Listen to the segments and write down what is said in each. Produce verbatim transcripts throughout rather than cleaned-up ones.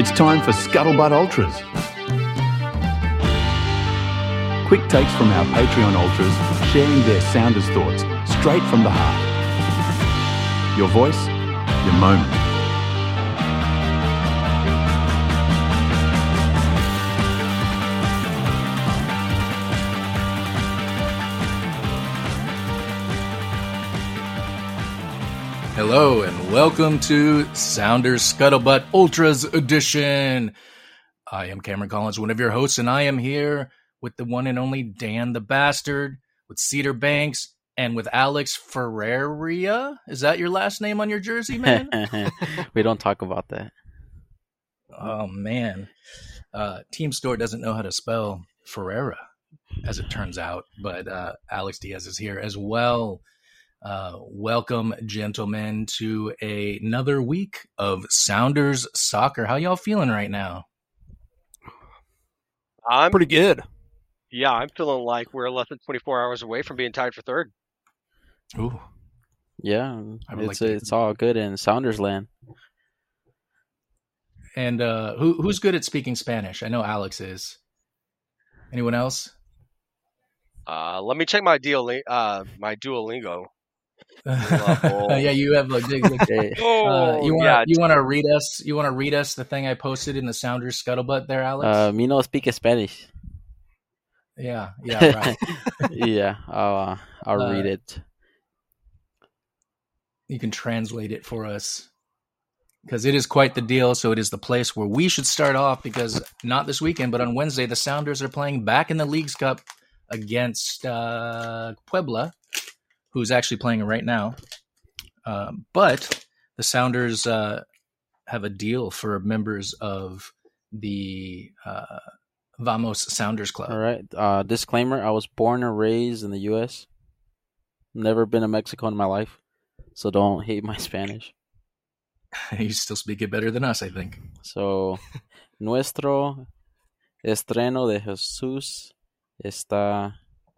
It's time for Scuttlebutt Ultras. Quick takes from our Patreon Ultras sharing their Sounders thoughts straight from the heart. Your voice, your moment. Hello and welcome to Sounders Scuttlebutt Ultras Edition. I am Cameron Collins, one of your hosts, and I am here with the one and only Dan the Bastard, with Cedar Banks, and with Alex Ferreira. Is that your last name on your jersey, man? We don't talk about that. Oh, man. Uh, Team Store doesn't know how to spell Ferreira, as it turns out, but uh, Alex Diaz is here as well. Uh, welcome, gentlemen, to a, another week of Sounders Soccer. How y'all feeling right now? I'm pretty good. Yeah, I'm feeling like we're less than twenty-four hours away from being tied for third. Ooh, Yeah, I would it's like to- it's all good in Sounders land. and uh, who who's good at speaking Spanish? I know Alex is. Anyone else? Uh, let me check my Duolingo. Uh, my Duolingo. Yeah, you have like, like, like, Okay. Oh, uh, you want yeah. you want to read us? You want to read us the thing I posted in the Sounders Scuttlebutt there, Alex? Uh, me no speak Spanish. yeah, yeah, right. Yeah, I'll uh, I'll Uh, read it. You can translate it for us because it is quite the deal. So it is the place where we should start off because not this weekend, but on Wednesday, the Sounders are playing back in the Leagues Cup against uh, Puebla, who's actually playing right now. Um, but the Sounders uh, have a deal for members of the uh, Vamos Sounders Club. All right. Uh, disclaimer: I was born and raised in the U S Never been to Mexico in my life, so don't hate my Spanish. You still speak it better than us, I think. So, nuestro estreno de Jesús está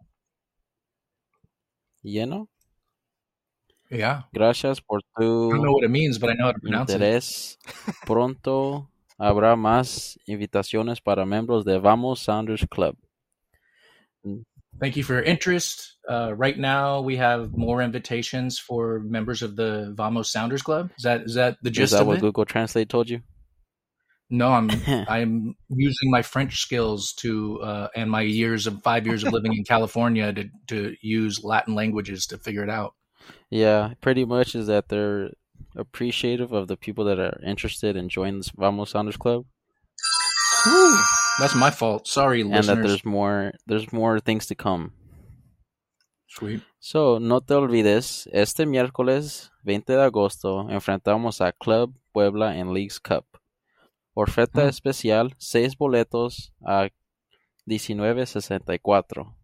lleno. Yeah. Gracias por I don't know tu what it means, but I know how to pronounce it. interés. Pronto habrá más invitaciones para miembros de Vamos Sounders Club. Thank you for your interest. Uh, right now, we have more invitations for members of the Vamos Sounders Club. Is that is that the Is gist that of what it? Google Translate told you? No, I'm I'm using my French skills to uh, and my years of five years of living in California to to use Latin languages to figure it out. Yeah, pretty much is that they're appreciative of the people that are interested in joining this Vamos Sounders Club, Woo. That's my fault. Sorry, and listeners. that there's more there's more things to come. Sweet. So, no te olvides, este miércoles veinte de agosto enfrentamos a Club Puebla en Leagues Cup. Oferta Hmm. especial, seis boletos a diecinueve sesenta y cuatro.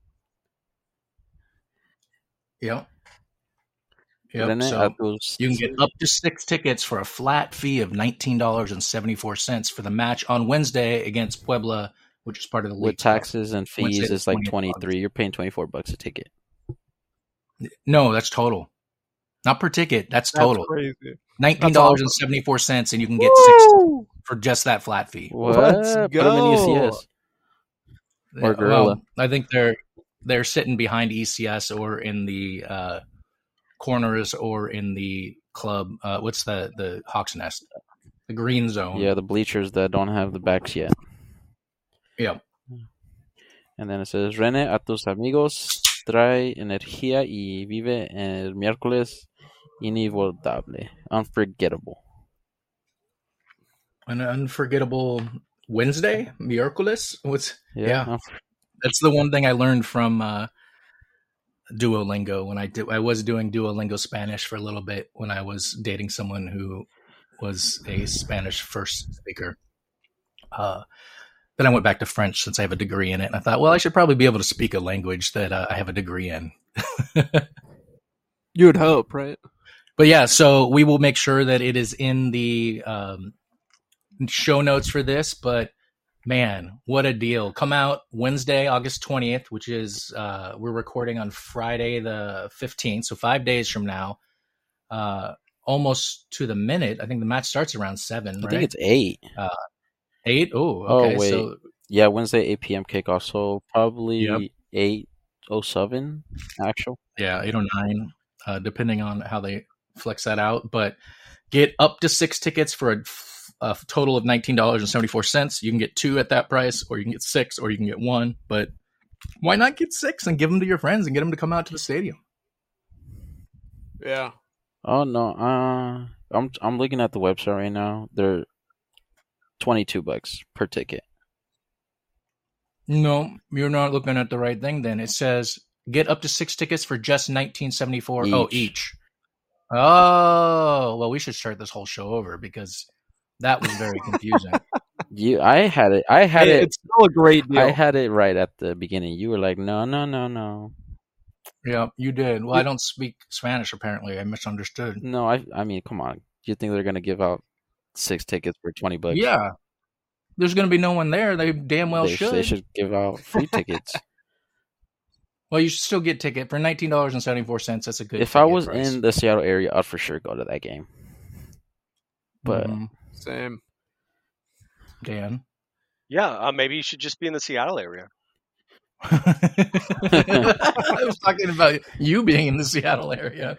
Yep. Yep. Rene, So a tus, you can get up to six tickets for a flat fee of nineteen dollars and seventy four cents for the match on Wednesday against Puebla, which is part of the with league. Cup. taxes and Wednesday fees, the it's like twentieth of twenty three. You're paying twenty four bucks a ticket. No, that's total. Not per ticket. That's That's total. crazy. Nineteen That's dollars and seventy four cents, and you can get six for just that flat fee. What? Let's Put them in U C go. S. Or Yeah, Gorilla. well, I think they're they're sitting behind E C S or in the uh, corners or in the club. Uh, what's the the Hawks Nest? The green zone. Yeah, the bleachers that don't have the backs yet. Yeah. And then it says, Rene, a tus amigos, trae energía y vive el miércoles inigualable, unforgettable. An unforgettable Wednesday, Miércoles. What's yeah? unf- That's the one thing I learned from uh, Duolingo when I did. I was doing Duolingo Spanish for a little bit when I was dating someone who was a Spanish first speaker. Uh, then I went back to French since I have a degree in it, and I thought, well, I should probably be able to speak a language that uh, I have a degree in. You would hope, right? But yeah, so we will make sure that it is in the um, show notes for this. But man, what a deal. Come out Wednesday, August twentieth, which is, uh, we're recording on Friday the fifteenth. So five days from now, uh, almost to the minute. I think the match starts around seven, I right? think it's eight. Uh, Eight? Oh, Oh, okay. wait. So Yeah, Wednesday, eight p.m. kickoff. So probably Yep. eight oh seven actual. yeah, eight or nine, uh, depending on how they flex that out. But get up to six tickets for a, a total of nineteen dollars and seventy-four cents. You can get two at that price, or you can get six, or you can get one. But why not get six and give them to your friends and get them to come out to the stadium? Yeah. Oh no, uh, I'm I'm looking at the website right now. They're twenty-two bucks per ticket. No, you're not looking at the right thing then. It says get up to six tickets for just nineteen seventy-four. Oh, Each. each. Oh, well, we should start this whole show over because that was very confusing. You, I had it. I had Hey, it. it's still a great deal. I had it right at the beginning. You were like, no, no, no, no, Yeah, you did. Well, I don't speak Spanish, apparently. I misunderstood. no. I, I mean, come on. You think they're gonna give out six tickets for twenty bucks? Yeah. There's going to be no one there. They damn well they, should. They should give out free tickets. Well, you should still get ticket for nineteen dollars and seventy-four cents. That's a good If I ticket was price. in the Seattle area, I'd for sure go to that game. But Mhm. Same. Dan. Yeah, uh, maybe you should just be in the Seattle area. I was talking about you being in the Seattle area.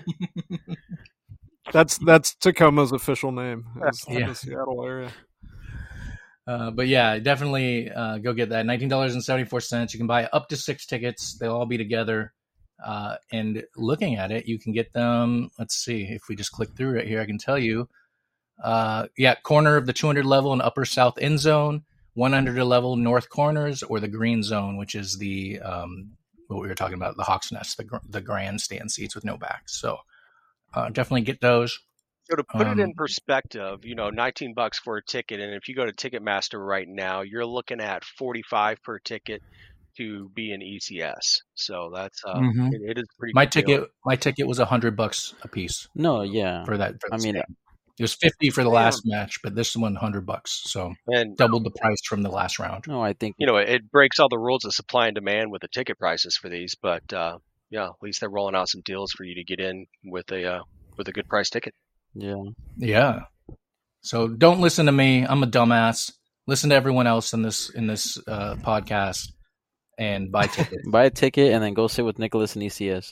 That's that's Tacoma's official name. Is Yeah. the Seattle area. Uh, but yeah, definitely uh, go get that. nineteen dollars and seventy-four cents. You can buy up to six tickets. They'll all be together. Uh, and looking at it, you can get them. Let's see. If we just click through right here, I can tell you. Uh, yeah, corner of the two hundred level and upper south end zone, one hundred level north corners, or the green zone, which is the um, what we were talking about, the Hawks Nest, the, gr- the grandstand seats with no backs. So uh, definitely get those. So to put it in Um, perspective, you know, nineteen bucks for a ticket, and if you go to Ticketmaster right now, you're looking at forty-five per ticket to be in E C S. So that's uh, Mhm. it, it is a pretty. My good deal. ticket, my ticket was a hundred bucks a piece no, yeah. for that. For I this mean, game. It was fifty for the Damn. last match, but this one hundred bucks, so and doubled the price from the last round. no, I think you know, it, it breaks all the rules of supply and demand with the ticket prices for these, but uh, yeah, at least they're rolling out some deals for you to get in with a uh, with a good price ticket. yeah. Yeah. So don't listen to me. I'm a dumbass. Listen to everyone else in this in this uh, podcast and buy tickets Buy a ticket and then go sit with Nicholas in E C S.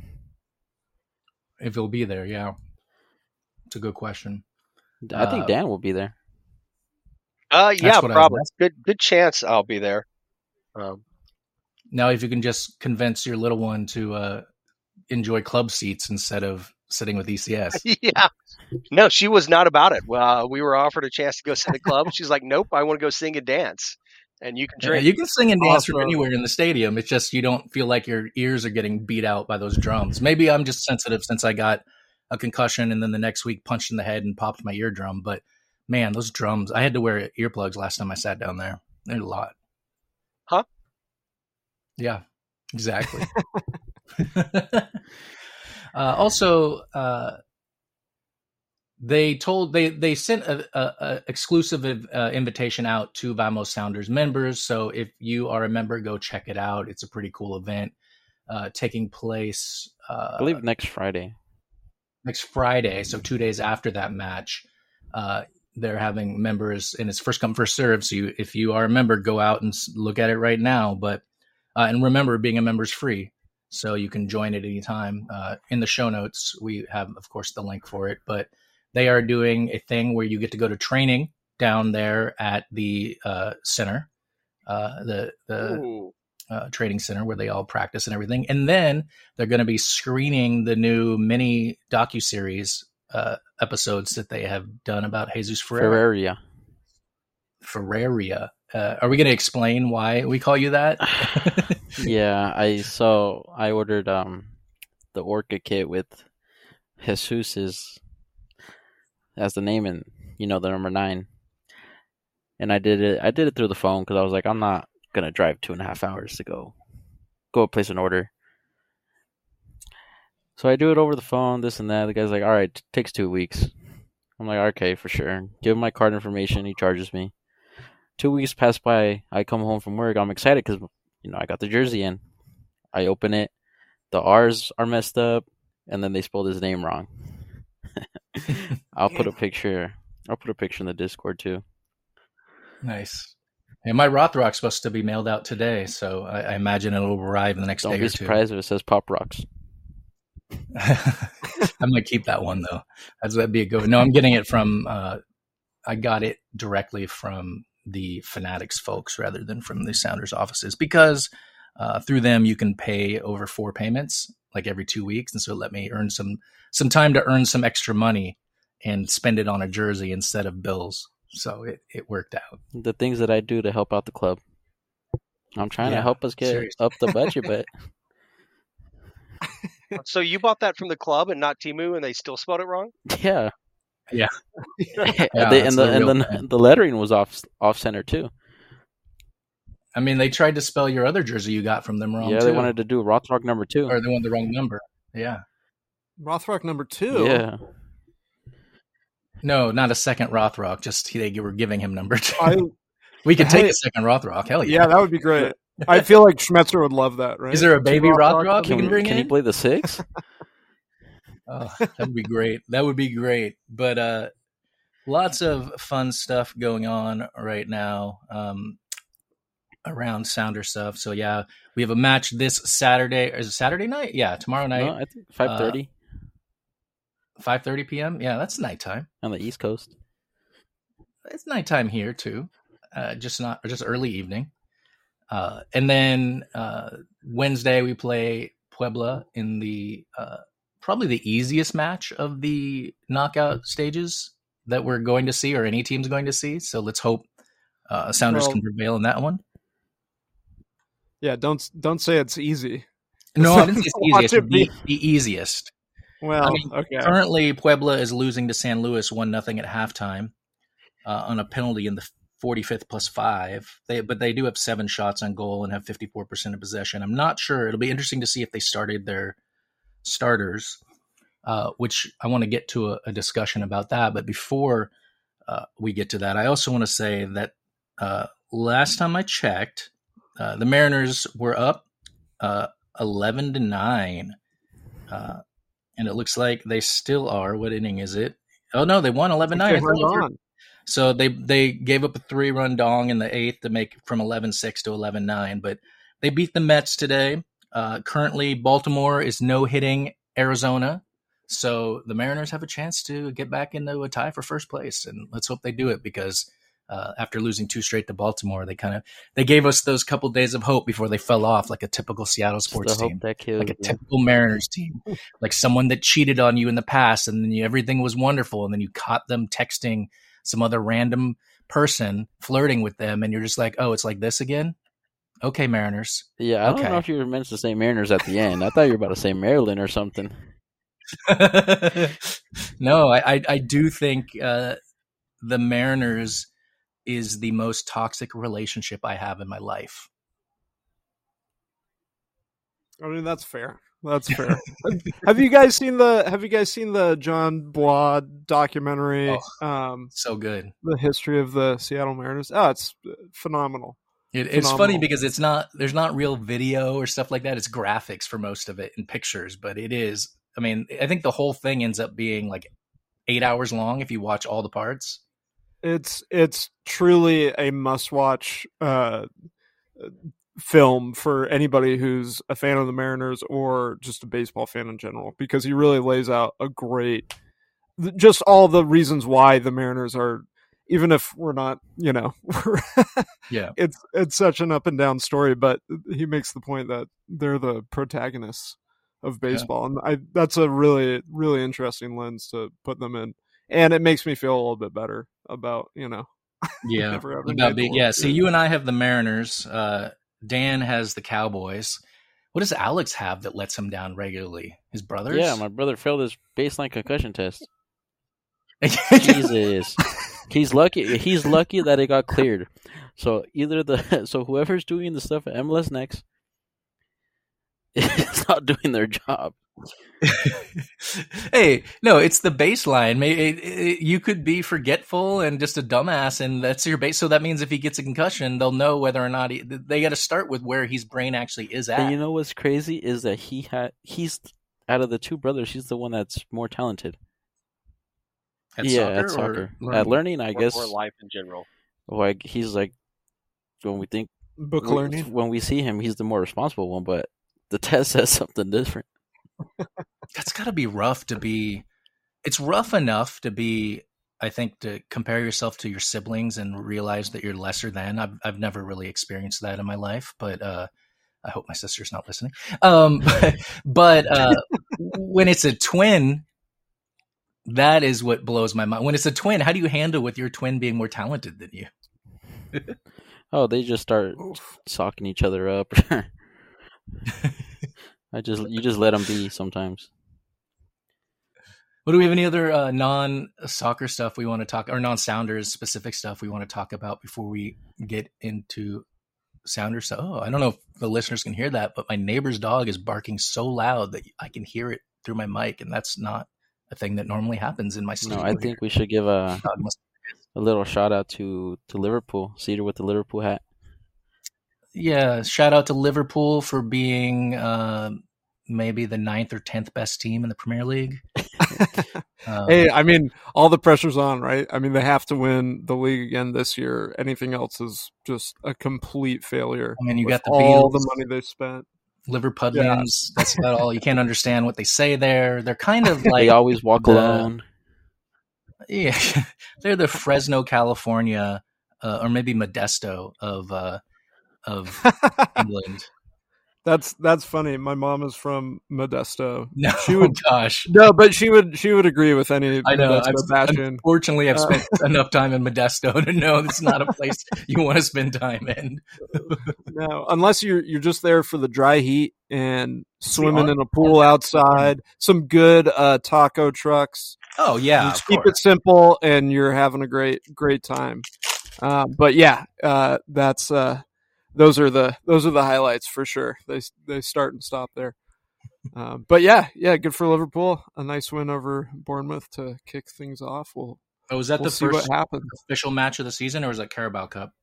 if you'll be there. Yeah, it's a good question. I think Uh, Dan will be there. Uh, yeah, what I was probably. asking. Good good chance I'll be there. Um, Now, if you can just convince your little one to uh, enjoy club seats instead of sitting with E C S. yeah. No, she was not about it. Well, we were offered a chance to go sit in the club. She's like, "Nope, I want to go sing and dance, and you can Yeah, drink." you can sing and dance from Awesome. anywhere in the stadium. It's just you don't feel like your ears are getting beat out by those drums. Maybe I'm just sensitive since I got a concussion and then the next week punched in the head and popped my eardrum. But man, those drums, I had to wear earplugs last time I sat down there. They're a lot. Huh? Yeah, exactly. uh, also, uh, they told they they sent a, a, a exclusive uh, invitation out to Vamos Sounders members. So if you are a member, go check it out. It's a pretty cool event uh, taking place. Uh, I believe next Friday. next Friday, so two days after that match. Uh, they're having members, and it's first come first serve. So you, if you are a member, go out and look at it right now. But uh, and remember, being a member is free, so you can join at any time. Uh, in the show notes, we have, of course, the link for it. But they are doing a thing where you get to go to training down there at the uh, center, uh, the the. Ooh. Uh, training center where they all practice and everything. And then they're going to be screening the new mini docuseries uh, episodes that they have done about Jesus Ferreira. Ferreria. Ferreria. Uh, are we going to explain why we call you that? Yeah, I so I ordered um the Orca kit with Jesus's as the name and you know the number nine, and I did it. I did it through the phone because I was like, I'm not gonna drive two and a half hours to go go place an order. So I do it over the phone, this and that. The guy's like, all right, it takes two weeks. I'm like, okay, for sure. Give him my card information. He charges me. Two weeks pass by. I come home from work. I'm excited because, you know, I got the jersey in. I open it. The R's are messed up, and then they spelled his name wrong. I'll put a picture. I'll put a picture in the Discord too. Nice. And my Rothrock's supposed to be mailed out today, so I, I imagine it'll arrive in the next Don't day be or two. surprised if it says Pop Rocks. I might keep that one though. That's that'd be a good one. No, I'm getting it from. Uh, I got it directly from the Fanatics folks rather than from the Sounders offices because uh, through them you can pay over four payments, like every two weeks, and so it let me earn some some time to earn some extra money and spend it on a jersey instead of bills. So it, it worked out. The things that I do to help out the club. I'm trying Yeah, to help us get seriously. up the budget, but So you bought that from the club and not Temu, and they still spelled it wrong? yeah. Yeah. They- that's and the, the and real the thing. the lettering was off off center too. I mean, they tried to spell your other jersey you got from them wrong Yeah, too. they wanted to do Rothrock number two. or they wanted the wrong number. Yeah. Rothrock number two. Yeah, No, not a second Rothrock. Just they were giving him number two. I, we could take Hey. a second Rothrock. Hell yeah. yeah, that would be great. I feel like Schmetzer would love that, right? Is there a Two baby Rothrock Rothrocks? you can, can bring can in? he play the six? Oh, that would be great. That would be great. But uh, lots of fun stuff going on right now um, around Sounder stuff. So yeah, we have a match this Saturday. Is it Saturday night? Yeah, tomorrow night, No, I think five thirty five thirty p.m. Yeah, that's nighttime. on the East Coast. It's nighttime here too, uh, just not or just early evening. Uh, and then uh, Wednesday we play Puebla in the uh, probably the easiest match of the knockout stages that we're going to see, or any team's going to see. So let's hope uh, Sounders Well- can prevail in that one. Yeah, don't don't say it's easy. No, I didn't say it's Watch easiest. it It's the, be- the easiest. Well, I mean, okay. Currently, Puebla is losing to San Luis one nothing at halftime uh, on a penalty in the forty-fifth plus five. They, but they do have seven shots on goal and have fifty-four percent of possession. I'm not sure. It'll be interesting to see if they started their starters, uh, which I want to get to a, a discussion about that. But before uh, we get to that, I also want to say that uh, last time I checked, uh, the Mariners were up uh, eleven to nine. Uh, and it looks like they still are. What inning is it? Oh no, they won eleven nine. Okay, hold on. So they they gave up a three run dong in the eighth to make from eleven six to eleven nine, but they beat the Mets today. Uh, currently, Baltimore is no hitting Arizona, so the Mariners have a chance to get back into a tie for first place, and let's hope they do it because uh, after losing two straight to Baltimore, they kind of they gave us those couple days of hope before they fell off like a typical Seattle sports Still team. hope that kills Like a you. typical Mariners team, like someone that cheated on you in the past, and then you, everything was wonderful, and then you caught them texting some other random person, flirting with them, and you're just like, "Oh, it's like this again." Okay, Mariners. Yeah, I Okay. don't know if you were meant to say Mariners at the end. I thought you were about to say Maryland or something. No, I, I I do think uh, the Mariners is the most toxic relationship I have in my life. I mean, that's fair. That's fair. have you guys seen the Have you guys seen the John Blois documentary? Um, So good. the history of the Seattle Mariners. Oh, it's phenomenal. It, it's Phenomenal. funny because it's not there's not real video or stuff like that. It's graphics for most of it and pictures, but it is. I mean, I think the whole thing ends up being like eight hours long if you watch all the parts. It's it's truly a must-watch uh, film for anybody who's a fan of the Mariners or just a baseball fan in general, because he really lays out a great, just all the reasons why the Mariners are, even if we're not, you know, Yeah. it's it's such an up and down story, but he makes the point that they're the protagonists of baseball, and I that's a really really interesting lens to put them in, and it makes me feel a little bit better about, you know, Yeah, never having about made being, the yeah. World See, Series. you and I have the Mariners. Uh, Dan has the Cowboys. What does Alex have that lets him down regularly? His brothers? Yeah, my brother failed his baseline concussion test. Jesus, he's lucky. He's lucky that it got cleared. So either the so whoever's doing the stuff at M L S Next is not doing their job. Hey, no, it's the baseline. Maybe it, it, you could be forgetful and just a dumbass, and that's your base. So that means if he gets a concussion, they'll know whether or not he, they got to start with where his brain actually is at. And you know what's crazy is that he had he's out of the two brothers, he's the one that's more talented. At yeah, soccer at or soccer, learning? at learning, I or, guess. or life in general. Like he's like when we think Book we- learning. when we see him, he's the more responsible one, but the test says something different. That's got to be rough to be. It's rough enough to be, I think, to compare yourself to your siblings and realize that you're lesser than. I've I've never really experienced that in my life, but uh, I hope my sister's not listening. Um, but but uh, when it's a twin, that is what blows my mind. When it's a twin, how do you handle with your twin being more talented than you? Oh, they just start Oof. socking each other up. I just you just let them be sometimes. Well, do we have any other uh, non-soccer stuff we want to talk, or non-Sounders specific stuff we want to talk about before we get into Sounders? Oh, I don't know if the listeners can hear that, but my neighbor's dog is barking so loud that I can hear it through my mic, and that's not a thing that normally happens in my studio. No, I think we should give a Dog must- a little shout out to to Liverpool. Cedar with the Liverpool hat. yeah, shout out to Liverpool for being uh, maybe the ninth or tenth best team in the Premier League. Um, Hey, I mean, all the pressure's on, right? I mean, they have to win the league again this year. Anything else is just a complete failure. I mean, you with got the all Beatles. the money they spent. Liverpudlians, that's about all. You can't understand what they say there. They're kind of like They always walk the- alone. Yeah, they're the Fresno, California, uh, or maybe Modesto of uh, of England. That's that's funny. My mom is from Modesto. No, She would gosh, no, but she would she would agree with any I know. Modesto I've, bastion. unfortunately, I've Uh, spent enough time in Modesto to know it's not a place you want to spend time in. No, unless you're you're just there for the dry heat and swimming on- in a pool outside, some good uh, taco trucks. Oh yeah, You of just keep course. it simple, and you're having a great great time. Uh, but yeah, uh, that's uh, those are the those are the highlights for sure. They they start and stop there. Uh, but yeah, yeah, good for Liverpool. A nice win over Bournemouth to kick things off. We'll Oh, was that we'll the see first what happens. official match of the season, or was that Carabao Cup?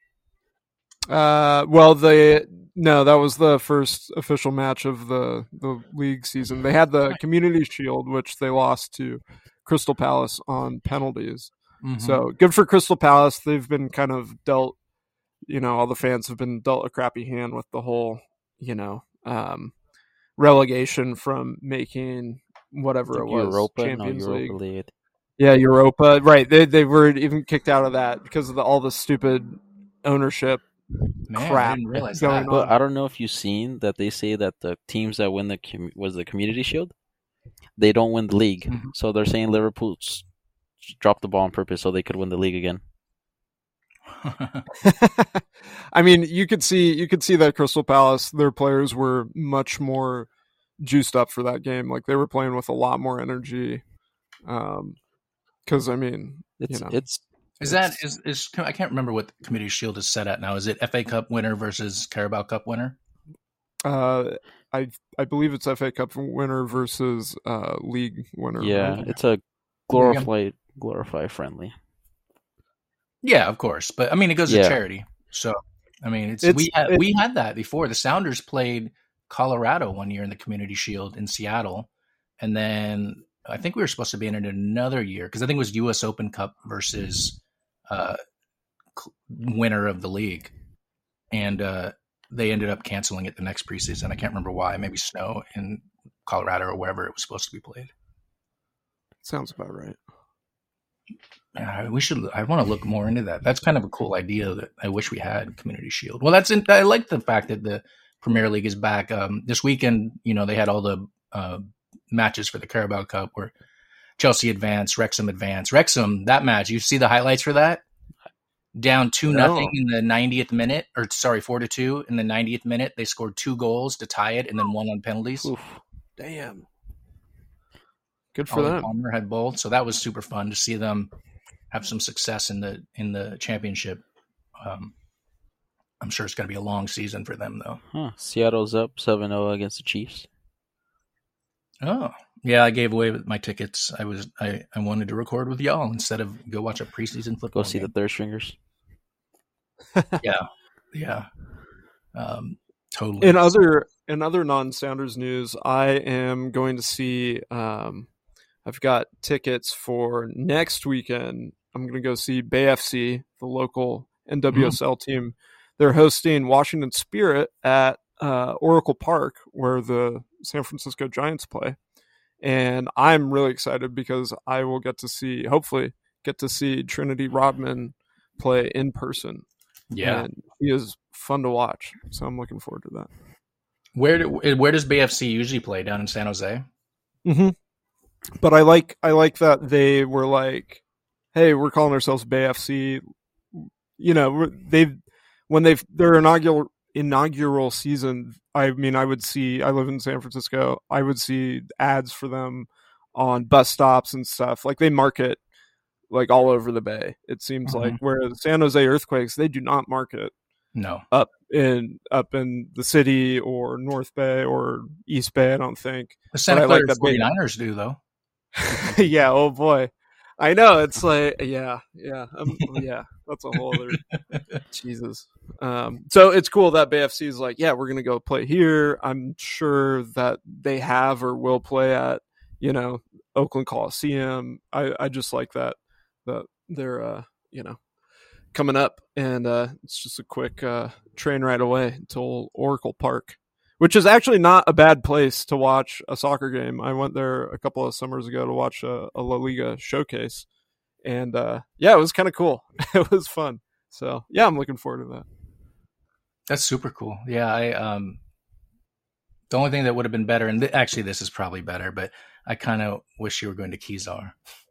Uh, well, the no, that was the first official match of the the league season. They had the Community Shield, which they lost to Crystal Palace on penalties. Mhm. So good for Crystal Palace. They've been kind of dealt, you know, all the fans have been dealt a crappy hand with the whole, you know, um, relegation from making whatever it was Europa, Champions no, League. Europa League. Yeah, Europa. Right. They they were even kicked out of that because of the, all the stupid ownership. Man, I crap didn't realize going that. on. But I don't know if you've seen that they say that the teams that win the com- was the Community Shield, they don't win the league. Mhm. So they're saying Liverpool s- dropped the ball on purpose so they could win the league again. I mean, you could see you could see that Crystal Palace, their players were much more juiced up for that game. Like they were playing with a lot more energy. Um, because I mean, It's you know, it's Is that is is I can't remember what the Community Shield is set at now. Is it F A Cup winner versus Carabao Cup winner? uh, I I believe it's F A Cup winner versus uh league winner. yeah, right? it's a glorified glorified friendly. Yeah, of course. But I mean, it goes Yeah. to charity. So I mean, it's, It's- we had it- we had that before. The Sounders played Colorado one year in the Community Shield in Seattle, and then I think we were supposed to be in it another year because I think it was U S Open Cup versus uh, cl- winner of the league, and uh, they ended up canceling it the next preseason. I can't remember why. Maybe snow in Colorado or wherever it was supposed to be played. Sounds about right. Yeah, we should. I want to look more into that. That's kind of a cool idea that I wish we had Community Shield. Well, that's. In, I like the fact that the Premier League is back um, this weekend. You know, they had all the uh, matches for the Carabao Cup where Chelsea advanced, Wrexham advanced. Wrexham, that match. You see the highlights for that? Down two No. nothing in the ninetieth minute, or sorry, four to two in the ninetieth minute. They scored two goals to tie it, and then one on penalties. Oof. Damn. Good for Ollie them. Palmer had both, so that was super fun to see them have some success in the in the championship. Um, I'm sure it's going to be a long season for them, though. Huh. Seattle's up seven oh against the Chiefs. Oh, yeah, I gave away my tickets. I was I, I wanted to record with y'all instead of go watch a preseason football. Go see the game. third stringers. yeah, yeah, um, totally. In other in other non-Sounders news, I am going to see. Um, I've got tickets for next weekend I'm going to go see Bay F C, the local N W S L mm-hmm. team. They're hosting Washington Spirit at uh, Oracle Park, where the San Francisco Giants play. And I'm really excited because I will get to see, hopefully, get to see Trinity Rodman play in person. Yeah. And he is fun to watch. So I'm looking forward to that. Where do, where does Bay F C usually play? Down in San Jose? Mm-hmm. But I like I like that they were like, hey, we're calling ourselves Bay F C. You know, they've when they've their inaugural inaugural season. I mean, I would see. I live in San Francisco. I would see ads for them on bus stops and stuff. Like they market like all over the Bay. It seems mm-hmm. like whereas San Jose Earthquakes, they do not market. No, up in up in the city or North Bay or East Bay. I don't think the Santa Clara like forty-niners do though. Yeah. Oh boy. I know. It's like, yeah, yeah, um, yeah. That's a whole other Jesus. Um, so it's cool that Bay F C is like, yeah, we're gonna go play here. I'm sure that they have or will play at, you know, Oakland Coliseum. I, I just like that that they're uh, you know, coming up, and uh, it's just a quick uh, train ride away until Oracle Park, which is actually not a bad place to watch a soccer game. I went there a couple of summers ago to watch a, a La Liga showcase, and uh, yeah, it was kind of cool. It was fun. So yeah, I'm looking forward to that. That's super cool. Yeah, I um, the only thing that would have been better, and th- actually this is probably better, but I kind of wish you were going to Kezar.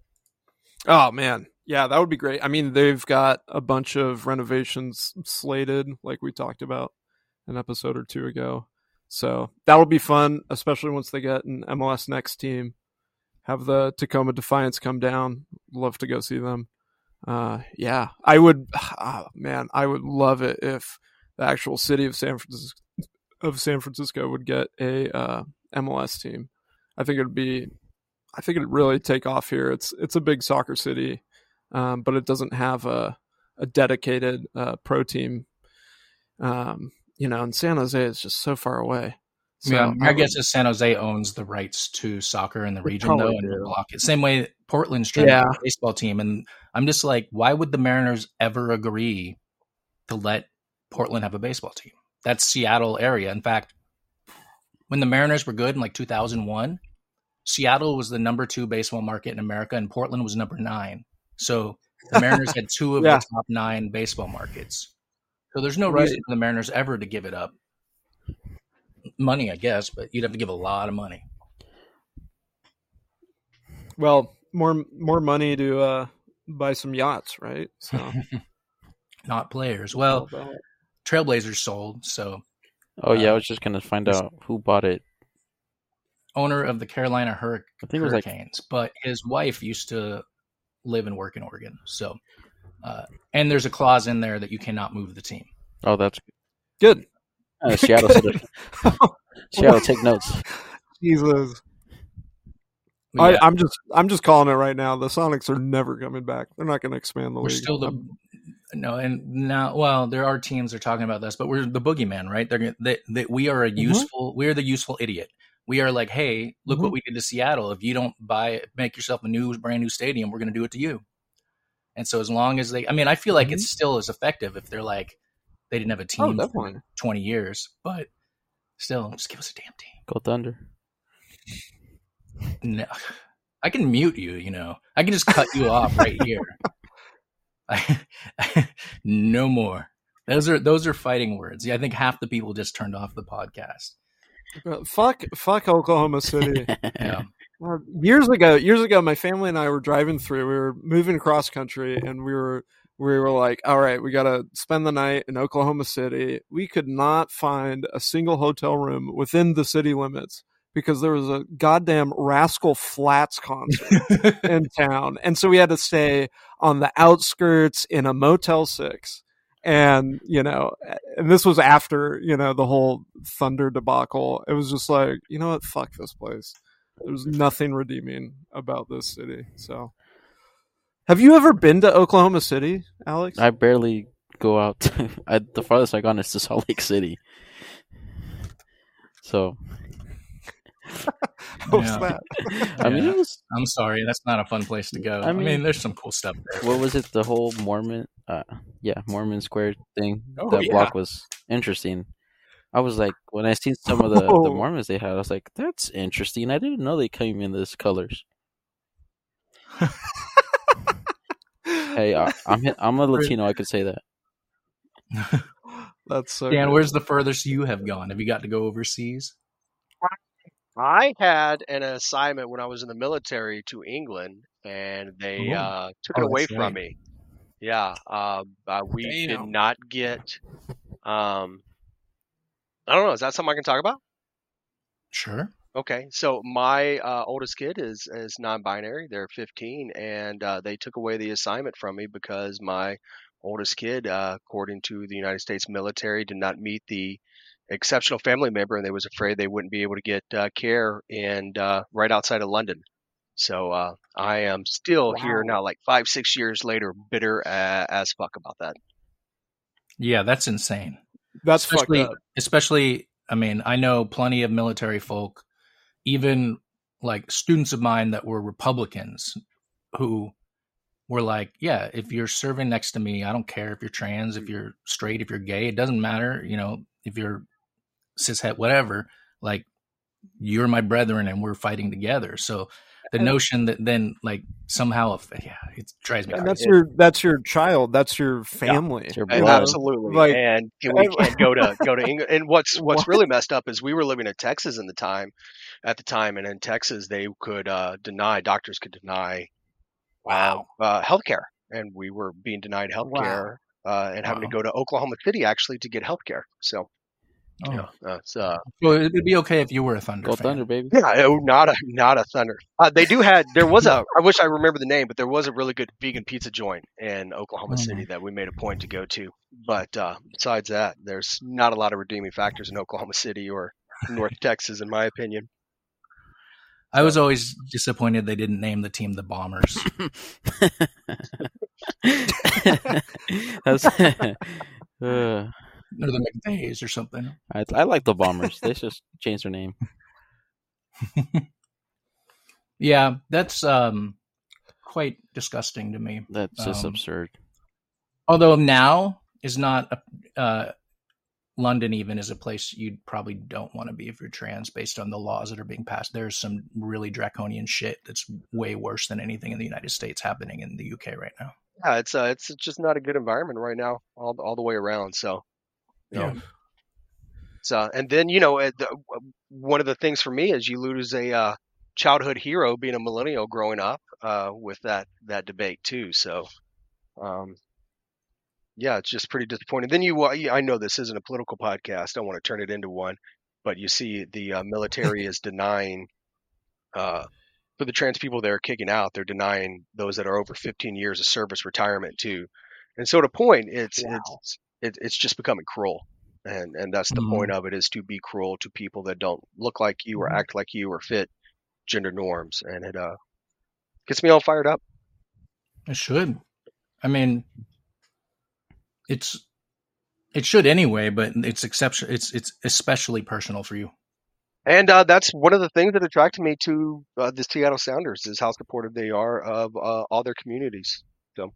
Oh man, yeah, that would be great. I mean, they've got a bunch of renovations slated, like we talked about an episode or two ago. So that'll be fun, especially once they get an M L S Next team. Have the Tacoma Defiance come down. Love to go see them. Uh, yeah, I would. Oh, man, I would love it if the actual city of San Francisco of San Francisco would get a uh, M L S team. I think it'd be. I think it'd really take off here. It's it's a big soccer city, um, but it doesn't have a a dedicated uh, pro team. Um, You know, and San Jose is just so far away. So yeah, my guess is San Jose owns the rights to soccer in the region, though, and will block it. Same way Portland's trying yeah. to get a baseball team. And I'm just like, why would the Mariners ever agree to let Portland have a baseball team? That's Seattle area. In fact, when the Mariners were good in like two thousand one, Seattle was the number two baseball market in America, and Portland was number nine. So the Mariners had two of yeah. the top nine baseball markets. So there's no right. reason for the Mariners ever to give it up. Money, I guess, but you'd have to give a lot of money. Well, more more money to uh, buy some yachts, right? So, not players. Well, Trailblazers sold, so. Oh yeah, uh, I was just gonna find out who bought it. Owner of the Carolina Hur- I think it was Hurricanes, like... but his wife used to live and work in Oregon, so. Uh, and there's a clause in there that you cannot move the team. Oh, that's good. Uh, Seattle, Seattle, take notes. Jesus, yeah. I, I'm just, I'm just calling it right now. The Sonics are never coming back. They're not going to expand the we're league. Still the no, and now, well, there are teams that are talking about this, but we're the boogeyman, right? They're they, they, we are a useful, mm-hmm. we are the useful idiot. We are like, hey, look mm-hmm. what we did to Seattle. If you don't buy, make yourself a new, brand new stadium, we're going to do it to you. And so as long as they, I mean, I feel like mm-hmm. it's still as effective if they're like, they didn't have a team oh, for twenty years, but still, just give us a damn team. Go Thunder. No, I can mute you, you know. I can just cut you off right here. I, I, no more. Those are those are fighting words. Yeah, I think half the people just turned off the podcast. Uh, fuck, fuck Oklahoma City. Yeah. Uh, years ago, years ago, my family and I were driving through. We were moving cross country, and we were we were like, "All right, we got to spend the night in Oklahoma City." We could not find a single hotel room within the city limits because there was a goddamn Rascal Flatts concert in town, and so we had to stay on the outskirts in a Motel Six. And, you know, and this was after, you know, the whole Thunder debacle. It was just like, you know what? Fuck this place. There's nothing redeeming about this city. So, have you ever been to Oklahoma City, Alex? I barely go out. To, I, the farthest I've gone is to Salt Lake City. So, host Yeah. that. I mean, Yeah. it was. I'm sorry, that's not a fun place to go. I I mean, mean- there's some cool stuff there. What was it? The whole Mormon, uh, yeah, Mormon Square thing. Oh, that yeah. block was interesting. I was like, when I seen some of the, the Oh. Mormons they had, I was like, that's interesting. I didn't know they came in this colors. Hey, I, I'm I'm a Latino. I could say that. That's so Dan, good. where's the furthest you have gone? Have you got to go overseas? I had an assignment when I was in the military to England, and they Oh. uh, took Oh, it away that's from right. me. Yeah, uh, uh, we did Damn. not get. Um, I don't know. Is that something I can talk about? Sure. Okay, so my uh, oldest kid is is non-binary. They're fifteen, and uh, they took away the assignment from me because my oldest kid, uh, according to the United States military, did not meet the exceptional family member, and they was afraid they wouldn't be able to get uh, care and uh, right outside of London. So uh, I am still here Wow. now, like five, six years later, bitter uh, as fuck about that. Yeah, that's insane. That's especially, fucked up. especially, I mean, I know plenty of military folk, even like students of mine that were Republicans who were like, yeah, if you're serving next to me, I don't care if you're trans, if you're straight, if you're gay, it doesn't matter. You know, if you're cishet, whatever, like you're my brethren and we're fighting together. So the notion that then like somehow, yeah, it drives me And crazy. that's your that's your child. That's your family. It's your you And blood. know? absolutely, Like- and we and- can't go to go to England. And what's what's What? really messed up is we were living in Texas in the time, at the time, and in Texas they could uh, deny doctors could deny Wow. uh, healthcare, and we were being denied healthcare uh, and having Wow. to go to Oklahoma City actually to get healthcare. So Oh. you know, uh, it's, uh, Well, it'd be okay if you were a Thunder Go fan. Thunder, baby. yeah, oh, not a not a Thunder. Uh, they do had there was a I wish I remember the name, but there was a really good vegan pizza joint in Oklahoma Mhm. City that we made a point to go to. But uh, besides that, there's not a lot of redeeming factors in Oklahoma City or North Texas, in my opinion. I was always disappointed they didn't name the team the Bombers. That's, uh, Or the McVays or something. I, I like the Bombers. They just changed their name. Yeah, that's um, quite disgusting to me. That's just Um, absurd. Although now is not a, uh, London even is a place you probably don't want to be if you're trans based on the laws that are being passed. There's some really draconian shit that's way worse than anything in the United States happening in the U K right now. Yeah, it's uh, it's just not a good environment right now, all all the way around. So, you know, Yeah. so and then you know, uh, the, one of the things for me is you lose a uh, childhood hero being a millennial growing up uh, with that that debate too. So, um, yeah, it's just pretty disappointing. Then you, uh, I know this isn't a political podcast. I don't want to turn it into one, but you see the uh, military is denying, uh, for the trans people they're kicking out, they're denying those that are over fifteen years of service retirement too. And so to point, it's Wow. it's it, it's just becoming cruel, and and that's the Mhm. point of it is to be cruel to people that don't look like you or Mhm. act like you or fit gender norms, and it uh gets me all fired up. It should. I mean, it's it should anyway, but it's exception. It's it's especially personal for you. And uh, that's one of the things that attracted me to uh, the Seattle Sounders is how supportive they are of uh, all their communities. So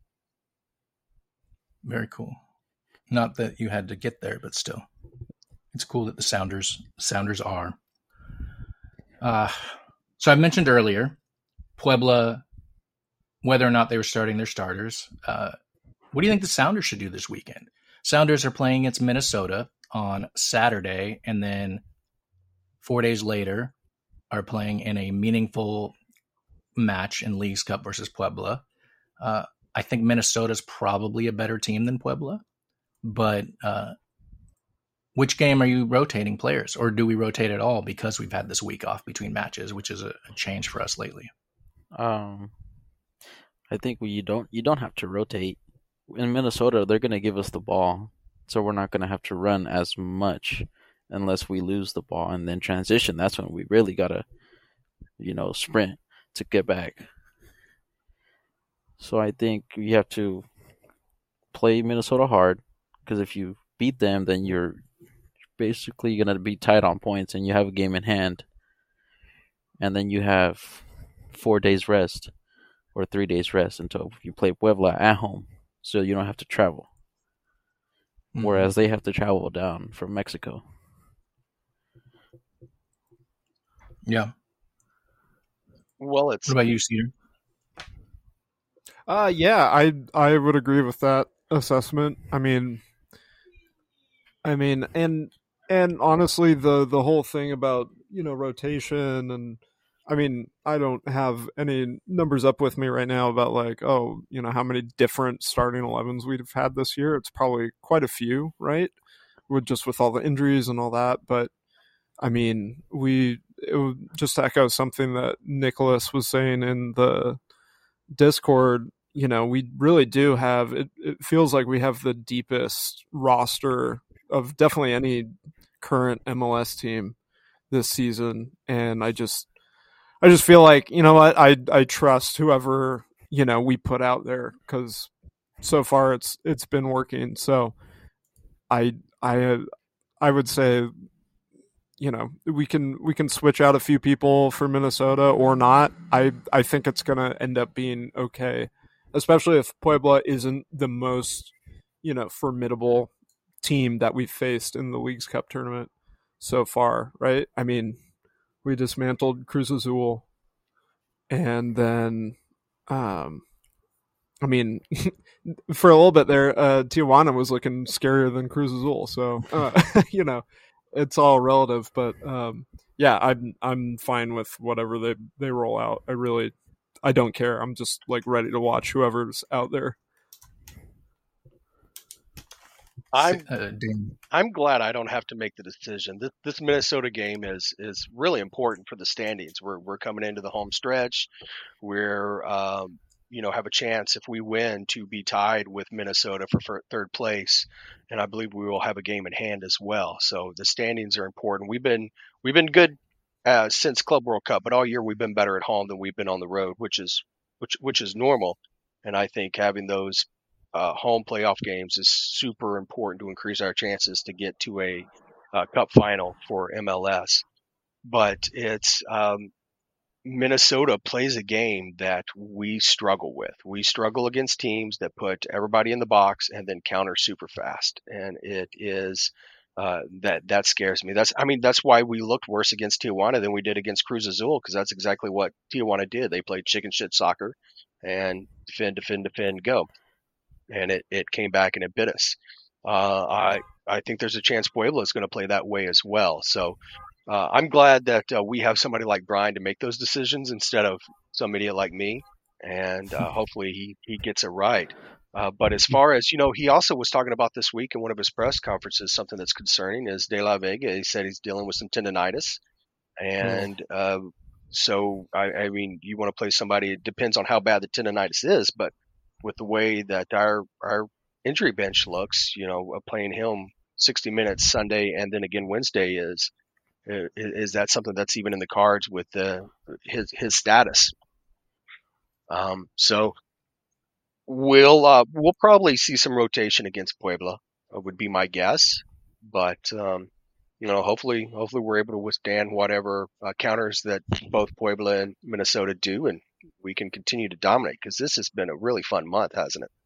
Very cool. Not that you had to get there, but still, it's cool that the Sounders Sounders are. Uh, so I mentioned earlier, Puebla, whether or not they were starting their starters. Uh, what do you think the Sounders should do this weekend? Sounders are playing against Minnesota on Saturday, and then four days later are playing in a meaningful match in Leagues Cup versus Puebla. Uh, I think Minnesota's probably a better team than Puebla, but uh, which game are you rotating players, or do we rotate at all because we've had this week off between matches, which is a, a change for us lately? Um, I think we you don't you don't have to rotate. In Minnesota, they're gonna give us the ball, so we're not gonna have to run as much unless we lose the ball and then transition. That's when we really gotta, you know, sprint to get back. So I think you have to play Minnesota hard, because if you beat them, then you're basically gonna be tight on points and you have a game in hand. and then you have four days rest or three days rest until you play Puebla at home, so you don't have to travel. Mm-hmm. Whereas they have to travel down from Mexico. Yeah. Well, it's. What about you, Cedar? Uh, yeah, I I would agree with that assessment. I mean, I mean, and and honestly, the the whole thing about, you know, rotation, and I mean, I don't have any numbers up with me right now about like, oh, you know, how many different starting elevens we've had this year. It's probably quite a few, right? With just with all the injuries and all that. But I mean, we it would just to echo something that Nicholas was saying in the Discord. You know, we really do have it. It feels like we have the deepest roster of definitely any current M L S team this season, and I just. I just feel like, you know what, I I trust whoever, you know, we put out there, because so far it's it's been working. So I I I would say, you know, we can we can switch out a few people for Minnesota or not. I I think it's gonna end up being okay, especially if Puebla isn't the most, you know, formidable team that we've faced in the Leagues Cup tournament so far, right? I mean, we dismantled Cruz Azul, and then, um, I mean, for a little bit there, uh, Tijuana was looking scarier than Cruz Azul. So, uh, you know, it's all relative. But um, yeah, I'm I'm fine with whatever they they roll out. I really, I don't care. I'm just like ready to watch whoever's out there. I'm I'm glad I don't have to make the decision. This, this Minnesota game is is really important for the standings. We're we're coming into the home stretch. We're um, you know have a chance if we win to be tied with Minnesota for, for third place, and I believe we will have a game in hand as well. So the standings are important. We've been we've been good uh, since Club World Cup, but all year we've been better at home than we've been on the road, which is which which is normal. And I think having those Uh, home playoff games is super important to increase our chances to get to a uh, cup final for M L S. But it's um, Minnesota plays a game that we struggle with. We struggle against teams that put everybody in the box and then counter super fast, and it is uh, that that scares me. That's I mean that's why we looked worse against Tijuana than we did against Cruz Azul, because that's exactly what Tijuana did. They played chicken shit soccer and defend, defend, defend, go. And it, it came back and it bit us. Uh, I I think there's a chance Puebla is going to play that way as well. So uh, I'm glad that uh, we have somebody like Brian to make those decisions instead of some idiot like me. And uh, hopefully he, he gets it right. Uh, but as far as, you know, he also was talking about this week in one of his press conferences, something that's concerning is De La Vega. He said he's dealing with some tendonitis. And uh, so, I, I mean, you want to play somebody, it depends on how bad the tendonitis is, but with the way that our our injury bench looks, you know, playing him sixty minutes Sunday and then again Wednesday is is, is that something that's even in the cards with the, his his status? Um, so we'll uh, we'll probably see some rotation against Puebla, uh, would be my guess. But um, you know, hopefully hopefully we're able to withstand whatever uh, counters that both Puebla and Minnesota do, and we can continue to dominate, because this has been a really fun month, hasn't it?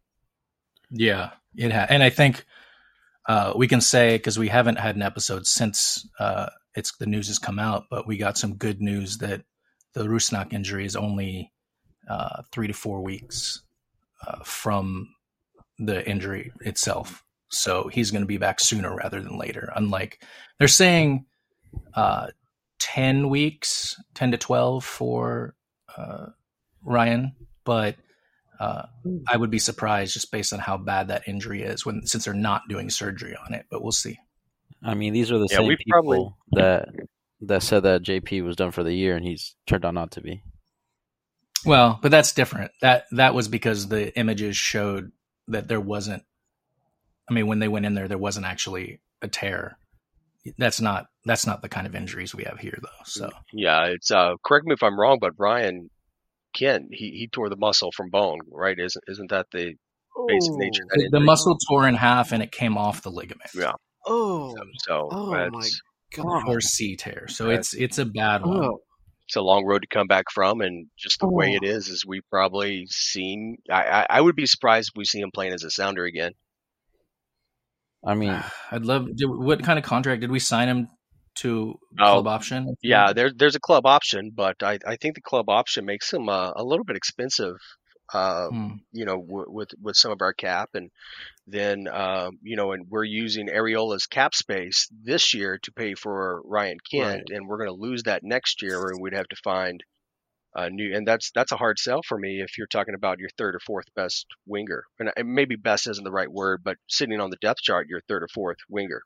Yeah, it has. And I think uh, we can say, because we haven't had an episode since uh, it's the news has come out, but we got some good news that the Rusnak injury is only uh, three to four weeks uh, from the injury itself. So he's going to be back sooner rather than later. Unlike they're saying uh, ten weeks, ten to twelve for Uh, Ryan, but uh, I would be surprised just based on how bad that injury is when since they're not doing surgery on it, but we'll see. I mean, these are the yeah, same we've people probably... that that said that J P was done for the year, and he's turned out not to be. Well, but that's different. That that was because the images showed that there wasn't. I mean, when they went in there, there wasn't actually a tear. That's not that's not the kind of injuries we have here, though. So yeah, it's uh, correct me if I'm wrong, but Brian Kent he, he tore the muscle from bone, right? Isn't isn't that the basic oh, nature of that the, injury? the muscle tore in half and it came off the ligament. Yeah. Oh. So, so oh that's, my god. Or C tear. So it's it's a bad one. Oh. it's a long road to come back from, and just the oh. way it is, is we probably seen. I, I, I would be surprised if we see him playing as a Sounder again. I mean, I'd love. What kind of contract did we sign him to? Club oh, option? Yeah, there, there's a club option, but I, I think the club option makes him uh, a little bit expensive. Uh, hmm. You know, w- with with some of our cap, and then um, you know, and we're using Ariola's cap space this year to pay for Ryan Kent, right. and we're going to lose that next year, and we'd have to find a new. And that's that's a hard sell for me if you're talking about your third or fourth best winger, and maybe best isn't the right word, but sitting on the depth chart, your third or fourth winger.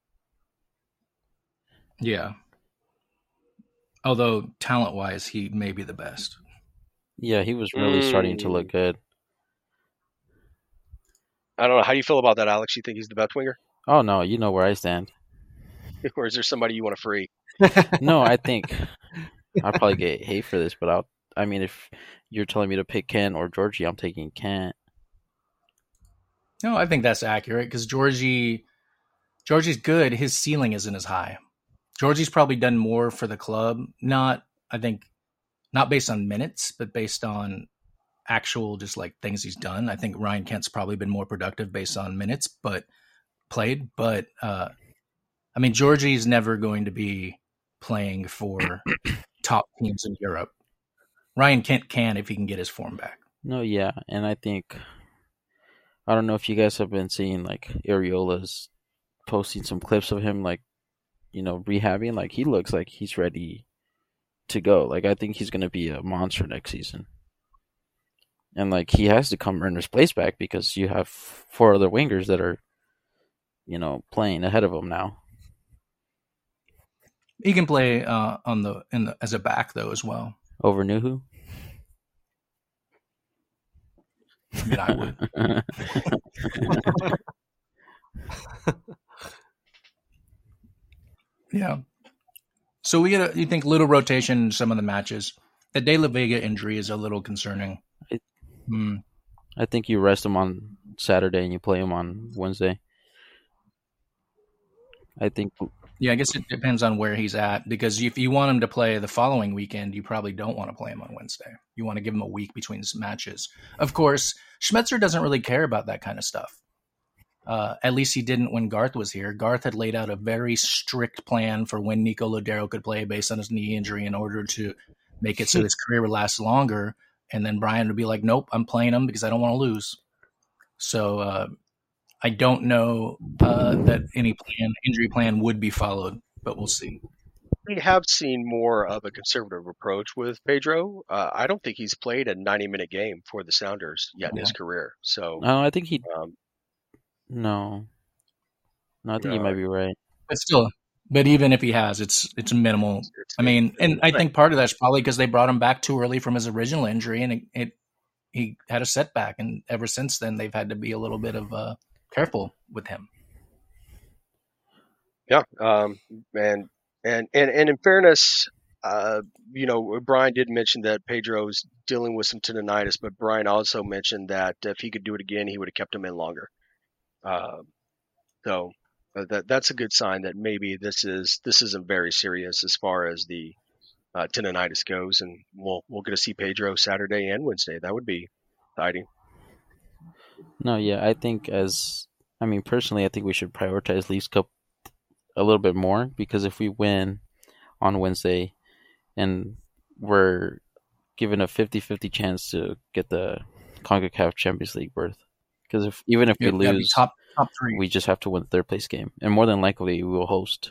Yeah. Although talent-wise, he may be the best. Yeah, he was really mm. starting to look good. I don't know. How do you feel about that, Alex? You think he's the best winger? Oh, no. You know where I stand. Or is there somebody you want to free? No, I think I'll probably get hate for this, but I'll, I mean, if you're telling me to pick Kent or Georgie, I'm taking Kent. No, I think that's accurate because Georgie, Georgie's good. His ceiling isn't as high. Georgie's probably done more for the club. Not, I think, not based on minutes, but based on actual just like things he's done. I think Ryan Kent's probably been more productive based on minutes, but played. But uh, I mean, Georgie's never going to be playing for top teams in Europe. Ryan Kent can if he can get his form back. No, yeah, and I think I don't know if you guys have been seeing like Ariola's posting some clips of him like, you know, rehabbing. Like he looks like he's ready to go. Like I think he's going to be a monster next season. And like he has to come earn his place back because you have four other wingers that are, you know, playing ahead of him now. He can play uh, on the in the as a back though as well. Over Nuhu? I mean, I would. Yeah. So we get a, you think little rotation in some of the matches. The De La Vega injury is a little concerning. I, hmm. I think you rest him on Saturday and you play him on Wednesday. I think. Yeah, I guess it depends on where he's at because if you want him to play the following weekend, you probably don't want to play him on Wednesday. You want to give him a week between matches. Of course, Schmetzer doesn't really care about that kind of stuff. Uh, at least he didn't when Garth was here. Garth had laid out a very strict plan for when Nico Lodeiro could play based on his knee injury in order to make it so his career would last longer. And then Brian would be like, nope, I'm playing him because I don't want to lose. So uh, I don't know uh, that any plan, injury plan would be followed, but we'll see. We have seen more of a conservative approach with Pedro. Uh, I don't think he's played a ninety-minute game for the Sounders yet in yeah. his career. So no, I think he... Um, No. No, I think no. you might be right. But still, but even if he has, it's it's minimal. It's, it's I mean, and I think part of that's probably because they brought him back too early from his original injury, and it, it he had a setback, and ever since then they've had to be a little bit of uh, careful with him. Yeah, um, and and and and in fairness, uh, you know, Brian did mention that Pedro's dealing with some tendonitis, but Brian also mentioned that if he could do it again, he would have kept him in longer. Uh, so uh, that that's a good sign that maybe this is this isn't very serious as far as the uh, tendonitis goes, and we'll we'll get to see Pedro Saturday and Wednesday. That would be exciting. No, yeah, I think as I mean personally, I think we should prioritize Leafs Cup a little bit more because if we win on Wednesday, and we're given a fifty-fifty chance to get the CONCACAF Champions League berth. Because if even if we yeah, lose, top, top three. we just have to win the third place game. And more than likely, we will host.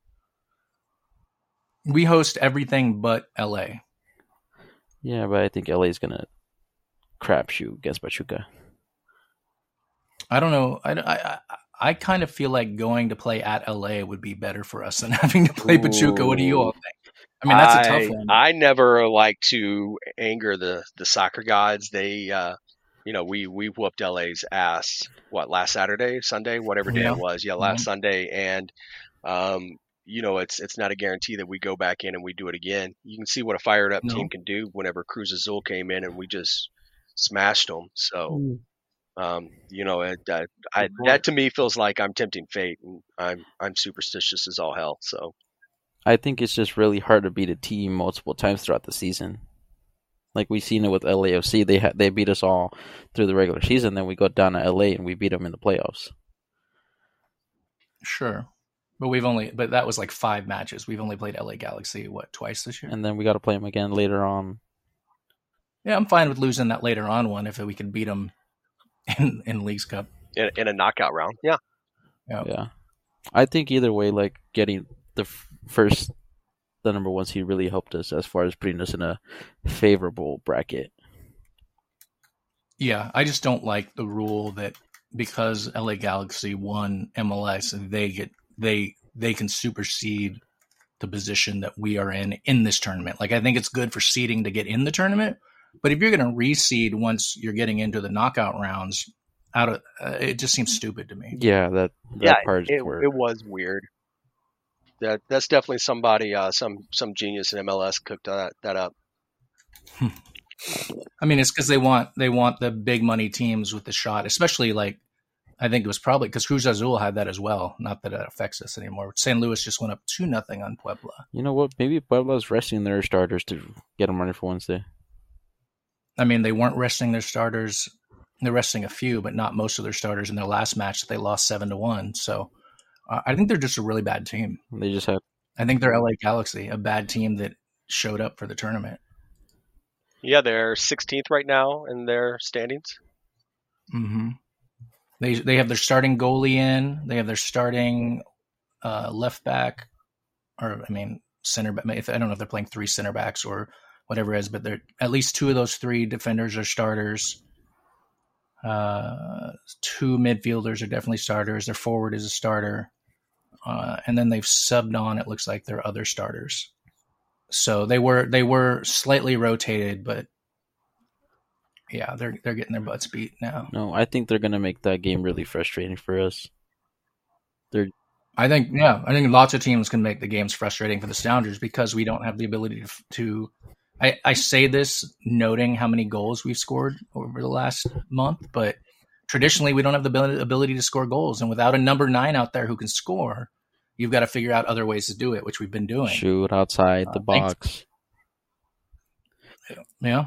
We host everything but L A. Yeah, but I think L A is going to crapshoot against Pachuca. I don't know. I, I, I kind of feel like going to play at L A would be better for us than having to play Ooh. Pachuca. What do you all think? I mean, that's I, a tough one. I never like to anger the, the soccer gods. They... Uh... You know, we, we whooped L A's ass, what, last Saturday, Sunday, whatever day yeah. it was. Yeah, last mm-hmm. Sunday. And, um, you know, it's it's not a guarantee that we go back in and we do it again. You can see what a fired up no. team can do whenever Cruz Azul came in and we just smashed them. So, mm. um, you know, it, uh, I, that to me feels like I'm tempting fate. And I'm I'm superstitious as all hell. So, I think it's just really hard to beat a team multiple times throughout the season. Like we've seen it with L A F C, they ha- they beat us all through the regular season. Then we go down to L A and we beat them in the playoffs. Sure, but we've only but that was like five matches. We've only played L A Galaxy what twice this year, and then we got to play them again later on. Yeah, I'm fine with losing that later on one if we can beat them in in Leagues Cup in, in a knockout round. Yeah, yeah. Yeah, I think either way, like getting the f- first. The number one seed really helped us as far as putting us in a favorable bracket. Yeah, I just don't like the rule that because L A Galaxy won M L S, they get they they can supersede the position that we are in in this tournament. Like I think it's good for seeding to get in the tournament, but if you're going to reseed once you're getting into the knockout rounds, out of uh, it just seems stupid to me. Yeah, that that yeah, part it, where... it was weird. That that's definitely somebody, uh, some some genius in M L S cooked that that up. I mean, it's because they want they want the big money teams with the shot, especially like I think it was probably because Cruz Azul had that as well. Not that it affects us anymore. Saint Louis just went up two nothing on Puebla. You know what? Maybe Puebla's resting their starters to get them ready for Wednesday. I mean, they weren't resting their starters. They're resting a few, but not most of their starters in their last match. They lost seven to one. So. Uh, I think they're just a really bad team. They just have. I think they're L A Galaxy, a bad team that showed up for the tournament. Yeah, they're sixteenth right now in their standings. Mm-hmm. They they have their starting goalie in. They have their starting uh, left back, or I mean center back. I don't know if they're playing three center backs or whatever it is, but they're at least two of those three defenders are starters. Uh, two midfielders are definitely starters. Their forward is a starter. Uh, and then they've subbed on, it looks like, their other starters. So they were they were slightly rotated, but yeah, they're they're getting their butts beat now. No, I think they're gonna make that game really frustrating for us. They're I think yeah, I think lots of teams can make the games frustrating for the Sounders because we don't have the ability to, to I, I say this noting how many goals we've scored over the last month, but traditionally we don't have the ability to score goals. And without a number nine out there who can score, you've got to figure out other ways to do it, which we've been doing. Shoot outside the uh, box. Yeah.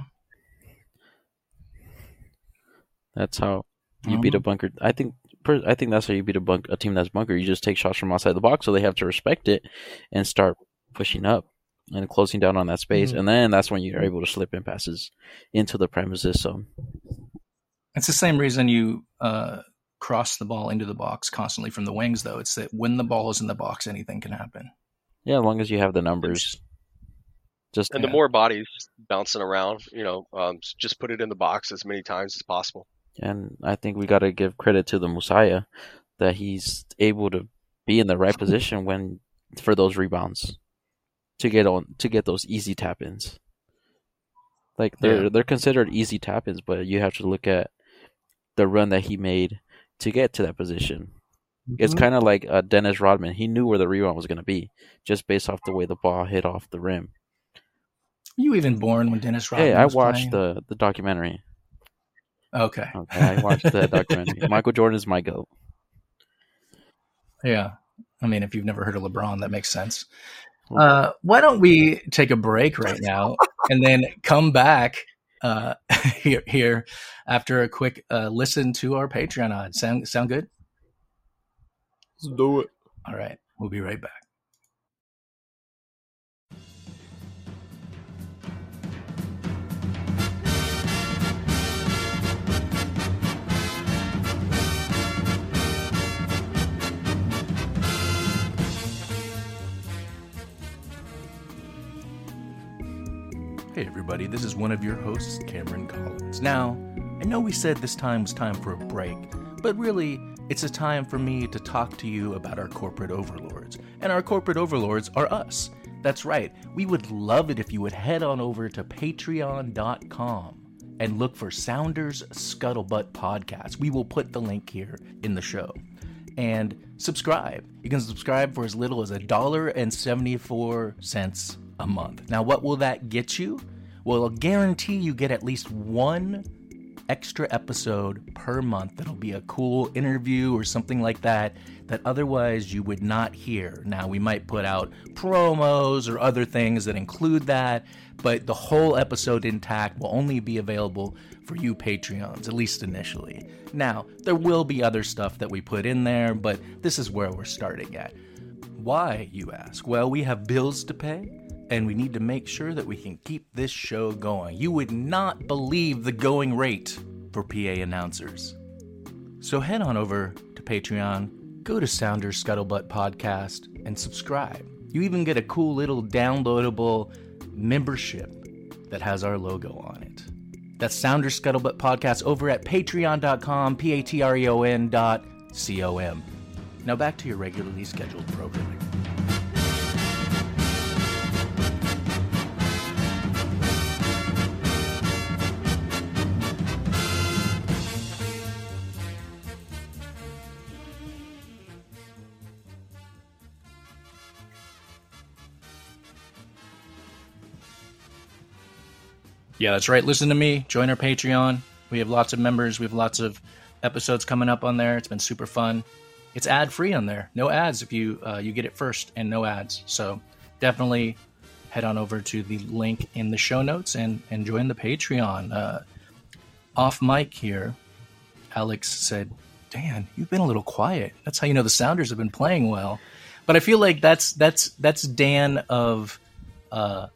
That's how you mm-hmm. beat a bunker. I think I think that's how you beat a, bunk, a team that's bunker. You just take shots from outside the box, so they have to respect it and start pushing up and closing down on that space. Mm-hmm. And then that's when you're able to slip in passes into the premises. So it's the same reason you uh, cross the ball into the box constantly from the wings, though. It's that when the ball is in the box, anything can happen. Yeah, as long as you have the numbers. Just and yeah. the more bodies bouncing around, you know, um, just put it in the box as many times as possible. And I think we got to give credit to the Musaya that he's able to be in the right position when for those rebounds to get on to get those easy tap-ins. Like they're yeah. they're considered easy tap-ins, but you have to look at the run that he made to get to that position. Mm-hmm. It's kind of like uh, Dennis Rodman. He knew where the rebound was going to be just based off the way the ball hit off the rim. Were you even born when Dennis Rodman Hey, I was watched playing? the the documentary. Okay. Okay, I watched that documentary. Michael Jordan is my GOAT. Yeah. I mean, if you've never heard of LeBron, that makes sense. Uh, why don't we take a break right now and then come back uh, here, here after a quick uh, listen to our Patreon ad. Sound, sound good? Let's do it. All right. We'll be right back. Hey everybody, this is one of your hosts, Cameron Collins. Now, I know we said this time was time for a break, but really, it's a time for me to talk to you about our corporate overlords. And our corporate overlords are us. That's right, we would love it if you would head on over to patreon dot com and look for Sounders Scuttlebutt Podcast. We will put the link here in the show. And subscribe. You can subscribe for as little as one dollar and seventy-four cents a month. Now, what will that get you? Well, I'll guarantee you get at least one extra episode per month that'll be a cool interview or something like that that otherwise you would not hear. Now, we might put out promos or other things that include that, but the whole episode intact will only be available for you Patreons, at least initially. Now, there will be other stuff that we put in there, but this is where we're starting at. Why, you ask? Well, we have bills to pay, and we need to make sure that we can keep this show going. You would not believe the going rate for P A announcers. So head on over to Patreon, go to Sounders Scuttlebutt Podcast, and subscribe. You even get a cool little downloadable membership that has our logo on it. That's Sounders Scuttlebutt Podcast over at patreon dot com, P A T R E O N dot C O M. Now back to your regularly scheduled programming. Yeah, that's right. Listen to me. Join our Patreon. We have lots of members. We have lots of episodes coming up on there. It's been super fun. It's ad-free on there. No ads if you uh, you get it first, and no ads. So definitely head on over to the link in the show notes and, and join the Patreon. Uh, off mic here, Alex said, Dan, you've been a little quiet. That's how you know the Sounders have been playing well. But I feel like that's that's that's Dan of uh,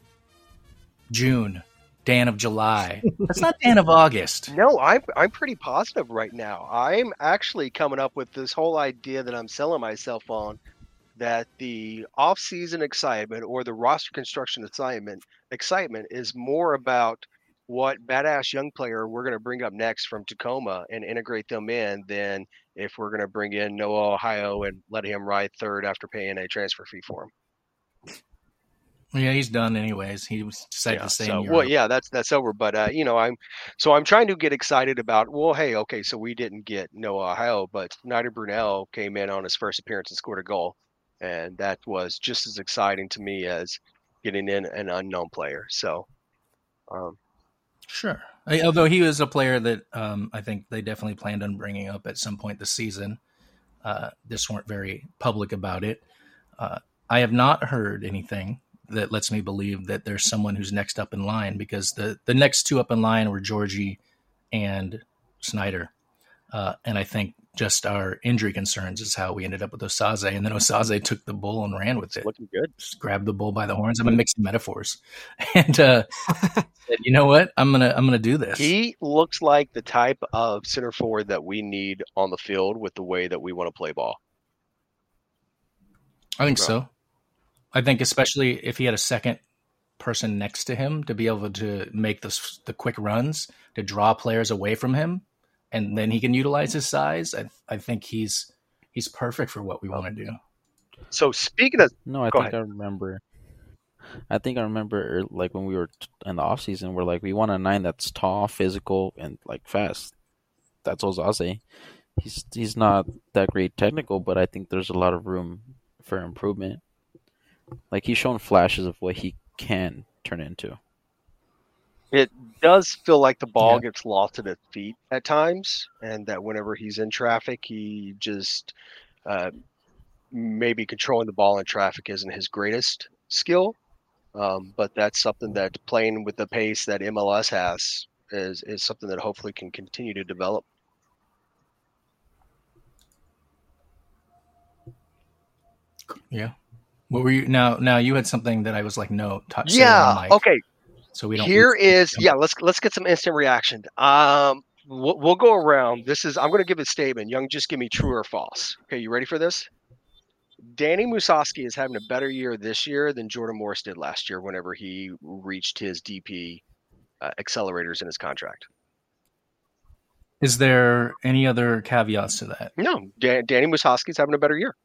June. Dan of July. That's not Dan of August. No, I'm I'm pretty positive right now. I'm actually coming up with this whole idea that I'm selling myself on, that the off-season excitement or the roster construction assignment excitement is more about what badass young player we're going to bring up next from Tacoma and integrate them in than if we're going to bring in Noah Ohio and let him ride third after paying a transfer fee for him. Yeah, he's done anyways. He was decided Yeah, to stay so, in Europe. well, yeah, that's that's over. But uh, you know, I'm so I'm trying to get excited about. Well, hey, okay, so we didn't get Noah Ohio, but Snyder Brunell came in on his first appearance and scored a goal, and that was just as exciting to me as getting in an unknown player. So, um, Sure. I- Although he was a player that um, I think they definitely planned on bringing up at some point this season. Uh, just weren't very public about it. Uh, I have not heard anything that lets me believe that there's someone who's next up in line, because the, the next two up in line were Georgie and Snyder. Uh, and I think just our injury concerns is how we ended up with Osaze. And then Osaze took the bull and ran with it. looking good. Just grabbed the bull by the horns. I'm going to mix metaphors. And uh, said, you know what? I'm going to I'm gonna do this. He looks like the type of center forward that we need on the field with the way that we want to play ball. I think Bro. so. I think especially if he had a second person next to him to be able to make the, the quick runs, to draw players away from him, and then he can utilize his size. I, I think he's he's perfect for what we want to do. So speaking of, No, I Go think ahead. I remember. I think I remember, like when we were t- in the off season, we're like, we want a nine that's tall, physical, and like fast. That's Osaze. He's he's not that great technical, but I think there's a lot of room for improvement. Like he's shown flashes of what he can turn into. it does feel like the ball Yeah. gets lost at his feet at times, and that whenever he's in traffic, he just uh, maybe controlling the ball in traffic isn't his greatest skill. Um, but that's something that playing with the pace that M L S has is is something that hopefully can continue to develop. Yeah. What were you now? Now you had something that I was like, no, touch. say it Yeah. on mic, Okay. So we don't. Here is yeah. Let's let's get some instant reaction. Um, we'll, we'll go around. This is I'm going to give a statement. Young, just give me true or false. Okay, you ready for this? Danny Musovski is having a better year this year than Jordan Morris did last year. Whenever he reached his D P uh, accelerators in his contract. Is there any other caveats to that? No, Dan, Danny Musovski is having a better year.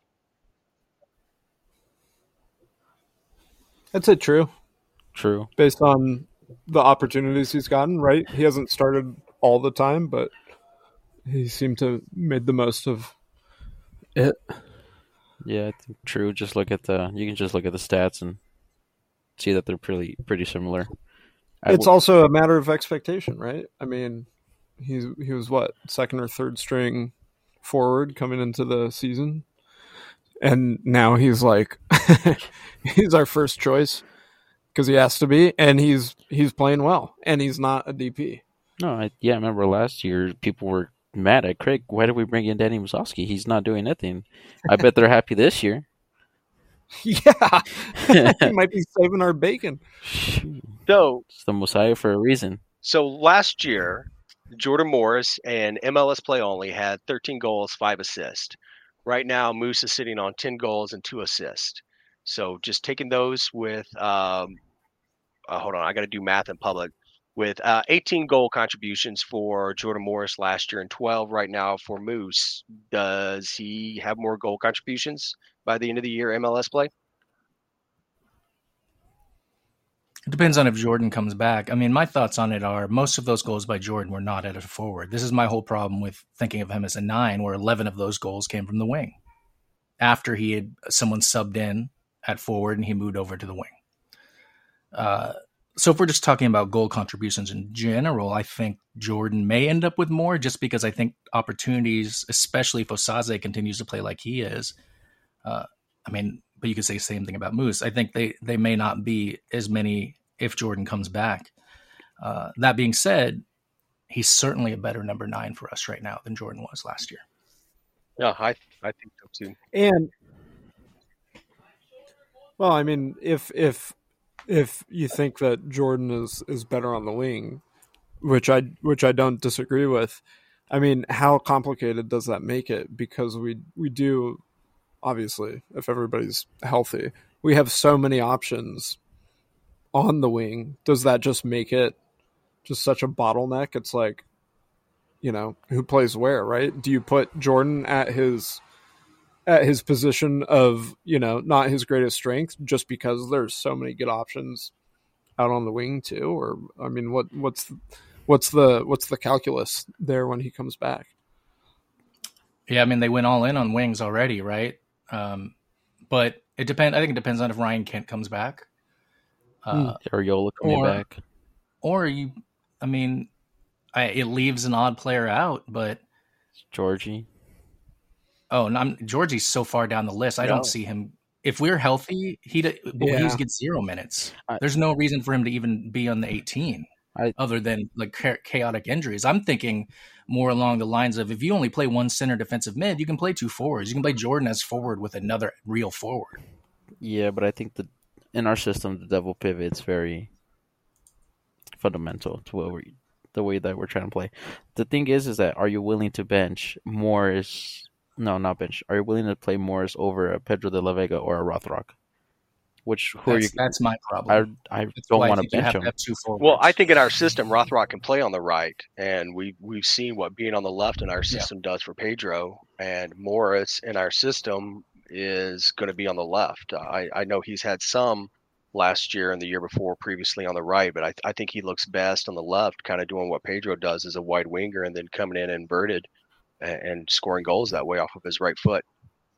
I'd say true, True. based on the opportunities he's gotten, right? He hasn't started all the time, but he seemed to made the most of it. Yeah, I think true. Just look at the. You can just look at the stats and see that they're pretty pretty similar. I It's w- also a matter of expectation, right? I mean, He's he was what, second or third string forward coming into the season, and now he's like he's our first choice because he has to be, and he's he's playing well, and he's not a D P. No, I, yeah, I remember last year people were mad at Craig. Why did we bring in Danny Musovski? He's not doing nothing. I bet they're happy this year. Yeah, he might be saving our bacon. So It's the Messiah for a reason. So last year, Jordan Morris and M L S Play Only had thirteen goals, five assists. Right now, Moose is sitting on ten goals and two assists. So just taking those with, um, uh, hold on, I got to do math in public. With uh, eighteen goal contributions for Jordan Morris last year and twelve right now for Moose, does he have more goal contributions by the end of the year, M L S Play? It depends on if Jordan comes back. I mean, my thoughts on it are most of those goals by Jordan were not at a forward. This is my whole problem with thinking of him as a nine, where eleven of those goals came from the wing after he had someone subbed in at forward and he moved over to the wing. Uh, so if we're just talking about goal contributions in general, I think Jordan may end up with more just because I think opportunities, especially if Osaze continues to play like he is, uh, I mean, but you could say the same thing about Moose. I think they, they may not be as many if Jordan comes back. Uh, that being said, he's certainly a better number nine for us right now than Jordan was last year. Yeah, I I think so too. And well, I mean, if if if you think that Jordan is, is better on the wing, which I which I don't disagree with, I mean, how complicated does that make it? Because we we do, obviously, if everybody's healthy, we have so many options on the wing. Does that just make it just such a bottleneck? It's like, you know, who plays where, right? Do you put Jordan at his at his position of, you know, not his greatest strength just because there's so many good options out on the wing too? Or, I mean, what what's what's the what's the calculus there when he comes back? Yeah, I mean, they went all in on wings already, right? Um, but it depends. I think it depends on if Ryan Kent comes back. Uh, Or Yola coming or- back. Or you, I mean, I, it leaves an odd player out, but Georgie. oh, no, I'm, Georgie's so far down the list. I No. don't see him. If we're healthy, he'd Yeah. he'd get zero minutes. I- There's no reason for him to even be on the eighteen, I- other than like cha- chaotic injuries. I'm thinking more along the lines of if you only play one center defensive mid, you can play two forwards. You can play Jordan as forward with another real forward. Yeah, but I think that in our system, the double pivot's very fundamental to what we, the way that we're trying to play. The thing is, is that are you willing to bench Morris? No, not bench. Are you willing to play Morris over a Pedro de la Vega or a Rothrock? Which who are you? That's, that's my problem. I I That's don't why I want to think you bench have him. to have two forwards. Well, I think in our system, Rothrock can play on the right, and we we've seen what being on the left in our system does for Pedro. And Morris in our system is going to be on the left. I I know he's had some last year and the year before previously on the right, but I I think he looks best on the left, kind of doing what Pedro does as a wide winger, and then coming in inverted and, and scoring goals that way off of his right foot.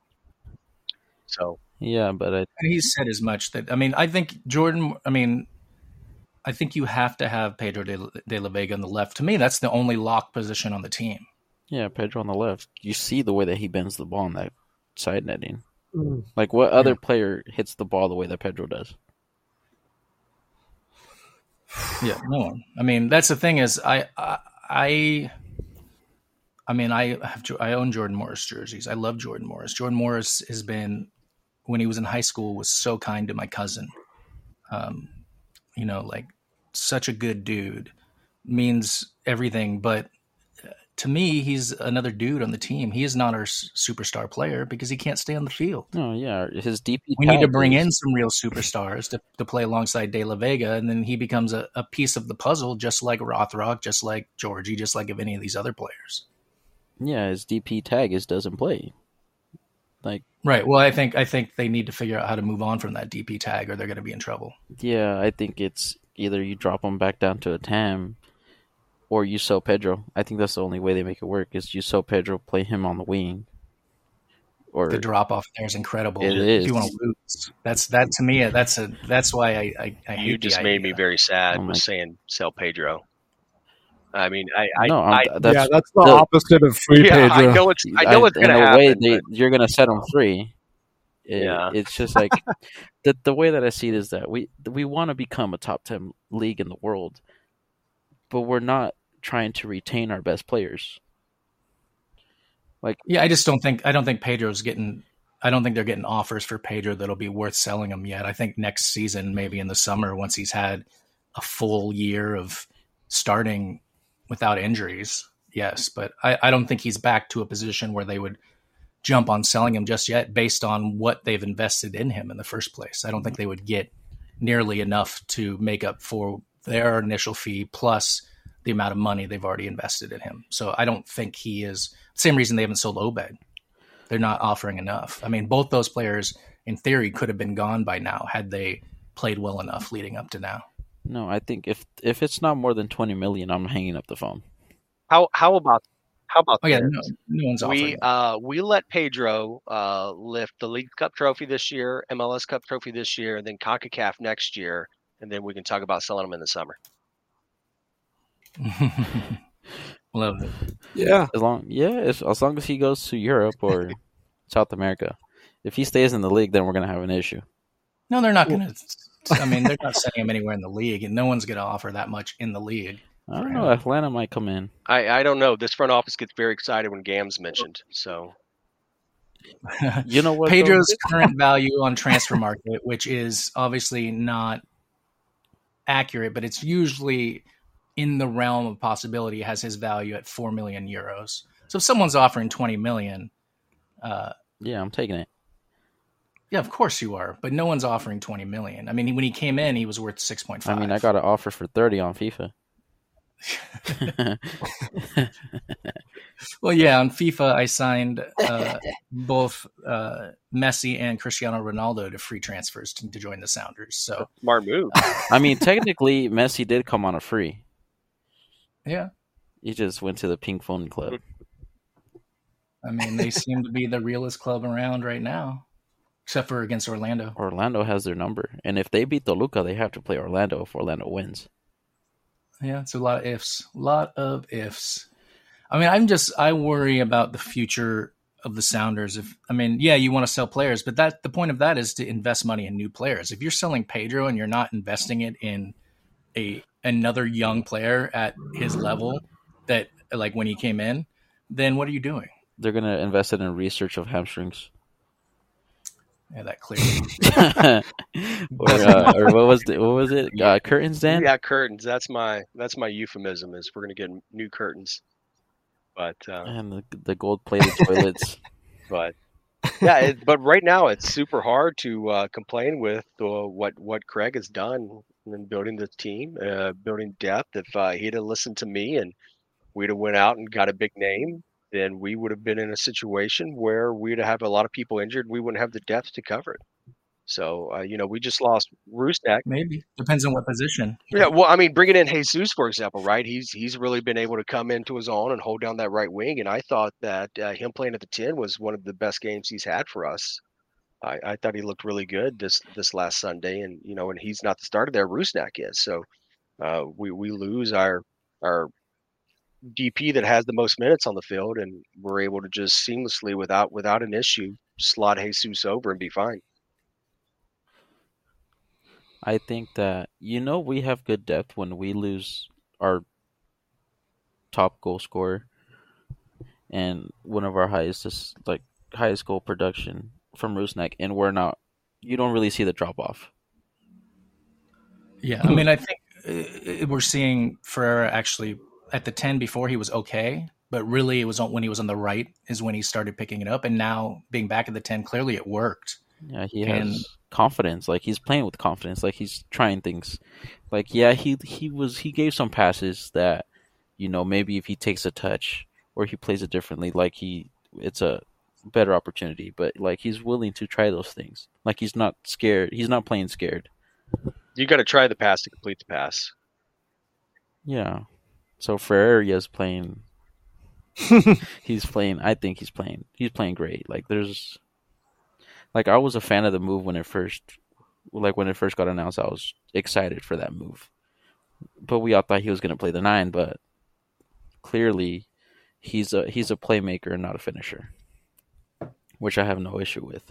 So. Yeah, but I, And he's said as much that, I mean, I think Jordan, I mean, I think you have to have Pedro de, de la Vega on the left. To me, that's the only lock position on the team. yeah, Pedro on the left. You see the way that he bends the ball in that side netting. Mm. Like, what other Yeah. player hits the ball the way that Pedro does? Yeah, no one. I mean, that's the thing is, I, I, I, I mean, I have, I own Jordan Morris jerseys. I love Jordan Morris. Jordan Morris has been, when he was in high school, was so kind to my cousin. Um, you know, like such a good dude, means everything. But to me, he's another dude on the team. He is not our s- superstar player because he can't stay on the field. No, yeah, his D P. We need to tag bring is- in some real superstars to, to play alongside De La Vega, and then he becomes a, a piece of the puzzle, just like Rothrock, just like Georgie, just like of any of these other players. Yeah, his D P tag is doesn't play. Like, Right. Well, I think I think they need to figure out how to move on from that D P tag, or they're going to be in trouble. yeah, I think it's either you drop him back down to a T A M, or you sell Pedro. I think that's the only way they make it work. Is you sell Pedro, play him on the wing, or The drop off there is incredible. It if is. you want to lose, that's that to me. That's a that's why I I, I hate You the just made me idea. very sad Oh my- with saying sell Pedro. I mean, I, I, No, I I'm, that's yeah, that's the, the- opposite of free yeah, Pedro. I know it's, I know it's in gonna a happen. way they but- you're gonna set them free. It- Yeah. It's just like the the way that I see it is that we we want to become a top ten league in the world, but we're not trying to retain our best players. Yeah, I just don't think I don't think Pedro's getting. I don't think they're getting offers for Pedro that'll be worth selling him yet. I think next season, maybe in the summer, once he's had a full year of starting without injuries, yes. But I, I don't think he's back to a position where they would jump on selling him just yet, based on what they've invested in him in the first place. I don't think they would get nearly enough to make up for their initial fee plus the amount of money they've already invested in him. So I don't think he is. Same reason they haven't sold Obed. They're not offering enough. I mean, both those players, in theory, could have been gone by now had they played well enough leading up to now. No, I think if if it's not more than twenty million, I'm hanging up the phone. How how about how about Oh yeah, this? no, no one's we offering. uh we let Pedro uh lift the League Cup trophy this year, M L S Cup trophy this year, and then CONCACAF next year, and then we can talk about selling him in the summer. Love it. Yeah, As long yeah, as, as long as he goes to Europe or South America. If he stays in the league, then we're gonna have an issue. No, they're not going to. I mean, they're not sending him anywhere in the league, and no one's going to offer that much in the league. I don't know. Atlanta might come in. I I don't know. This front office gets very excited when Gam's mentioned. So You know what? Pedro's though? current value on transfer market, which is obviously not accurate, but it's usually in the realm of possibility, has his value at four million euros. So if someone's offering twenty million, uh, Yeah, I'm taking it. yeah, of course you are, but no one's offering twenty million. I mean, when he came in, he was worth six point five. I mean, I got an offer for thirty on FIFA. Well, yeah, on FIFA, I signed uh, both uh, Messi and Cristiano Ronaldo to free transfers to, to join the Sounders. So, smart move. I mean, technically, Messi did come on a free. yeah, He just went to the Pink Phone Club. I mean, they seem to be the realest club around right now, except for against Orlando. Orlando has their number, and if they beat Toluca, they have to play Orlando if Orlando wins. Yeah, it's a lot of ifs. A lot of ifs. I mean, I'm just I worry about the future of the Sounders. If I mean, yeah, you want to sell players, but that the point of that is to invest money in new players. If you're selling Pedro and you're not investing it in a another young player at his level, that like when he came in, then what are you doing? They're gonna invest it in research of hamstrings. Yeah, that clearly. or, uh, or what was the, what was it? Uh, curtains, Dan? Yeah, curtains. That's my that's my euphemism. Is we're gonna get new curtains. But uh, And the, the gold plated toilets. but yeah, it, but right now it's super hard to uh, complain with uh, what what Craig has done in building the team, uh, building depth. If uh, he'd have listened to me and we'd have went out and got a big name, then we would have been in a situation where we'd have a lot of people injured. We wouldn't have the depth to cover it. So uh, you know, we just lost Rusnak. Maybe depends on what position. Yeah, well, I mean, bringing in Jesus, for example, right? He's he's really been able to come into his own and hold down that right wing. And I thought that uh, him playing at the ten was one of the best games he's had for us. I, I thought he looked really good this this last Sunday, and you know, and he's not the starter there. Rusnak is. So uh, we we lose our our D P that has the most minutes on the field, and we're able to just seamlessly, without without an issue, slot Jesus over and be fine. I think that, you know, we have good depth when we lose our top goal scorer and one of our highest, just like highest goal production from Rusnak, and we're not. You don't really see the drop off. Yeah, I mean, I think uh, we're seeing Ferreira actually at the ten before he was okay, but really it was when he was on the right is when he started picking it up, and now being back at the ten, clearly it worked. Yeah, he And- has confidence. Like, he's playing with confidence. Like, he's trying things. Like, yeah, he he was he gave some passes that, you know, maybe if he takes a touch or he plays it differently, like he it's a better opportunity. But like, he's willing to try those things. Like, he's not scared. He's not playing scared. You got to try the pass to complete the pass. Yeah. So Ferreira's playing. he's playing. I think he's playing. He's playing great. Like, there's. Like, I was a fan of the move when it first, like when it first got announced. I was excited for that move, but we all thought he was going to play the nine. But clearly he's a he's a playmaker and not a finisher, which I have no issue with.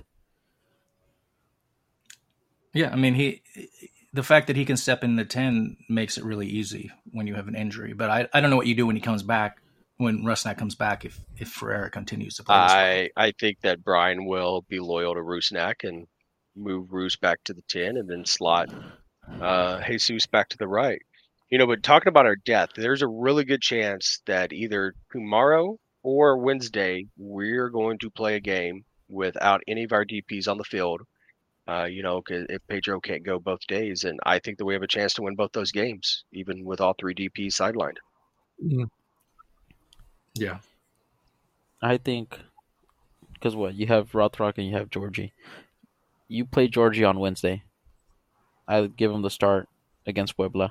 Yeah, I mean, he the fact that he can step in the ten makes it really easy when you have an injury. But I, I don't know what you do when he comes back, when Rusnak comes back, if if Ferreira continues to play this well. I I think that Brian will be loyal to Rusnak and move Roos back to the ten and then slot uh, Jesus back to the right. You know, but talking about our depth, there's a really good chance that either tomorrow or Wednesday we're going to play a game without any of our D Ps on the field. Uh, you know, 'cause if Pedro can't go both days, and I think that we have a chance to win both those games, even with all three D Ps sidelined. Mm. Yeah. I think because what you have Rothrock and you have Georgie. You play Georgie on Wednesday. I would give him the start against Puebla.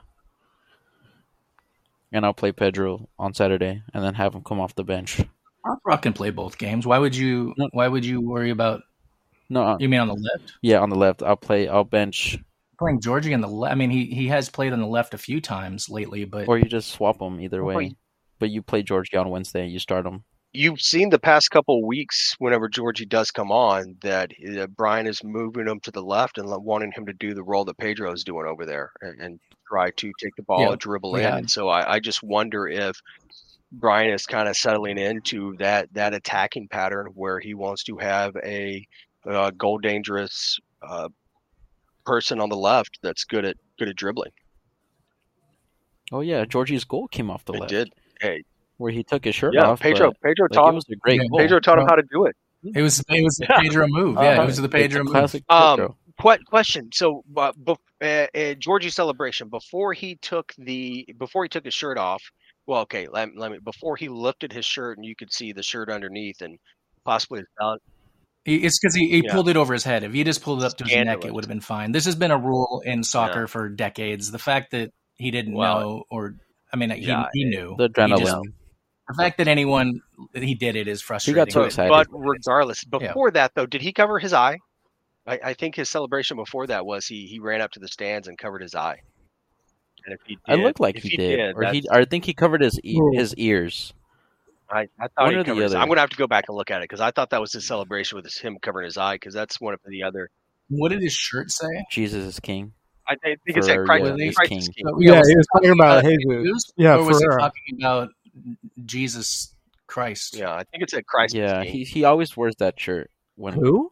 And I'll play Pedro on Saturday and then have him come off the bench. Rothrock can play both games. Why would you No. why would you worry about No, uh, you mean on the left? yeah, on the left. I'll play I'll bench Playing Georgie on the left. I mean he, he has played on the left a few times lately, but or you just swap them either Or way. you- But you play Georgie on Wednesday, you start him. You've seen the past couple of weeks, whenever Georgie does come on, that uh, Brian is moving him to the left and wanting him to do the role that Pedro is doing over there and, and try to take the ball Yeah, and dribble we in. have. And so I, I just wonder if Brian is kind of settling into that that attacking pattern where he wants to have a uh, goal dangerous uh, person on the left that's good at good at dribbling. Oh yeah, Georgie's goal came off the It left. did. Hey, Where he took his shirt yeah, off. Pedro. but, Pedro like, taught it was a great Yeah. goal. Pedro taught him how to do it. it was it was the Yeah. Pedro move. Yeah, Uh-huh. it was the It's Pedro a move. classic Um, Pedro. What question? So, uh, bef- uh, uh, Georgie's celebration before he took the before he took his shirt off. Well, okay, let, let me before he lifted his shirt and you could see the shirt underneath and possibly his belt. He- It's because he, he Yeah. pulled it over his head. If he just pulled it up to his neck, Scandalous. it would have been fine. This has been a rule in soccer for decades. The fact that he didn't Well, know, or I mean, he, yeah, he knew. The He adrenaline. just- the fact that anyone he did it is He frustrating. got so But, excited. but regardless, before that though, did he cover his eye? I, I think his celebration before that was he he ran up to the stands and covered his eye. And if he I did, looked like if he, did, or he. that's- I think he covered his e- Ooh. his ears. I, I thought one he or the covered his, other. I'm gonna have to go back and look at it because I thought that was his celebration with his, him covering his eye because that's one of the other. What did his shirt say? Jesus is king. I think it said Ferreira Christ, is Christ king. is king. So, Yeah, was he was talking about Jesus. Jesus, Yeah, or was Ferreira. he talking about Jesus Christ? Yeah, I think it said Christ Yeah, is king. he he always wears that shirt when Who?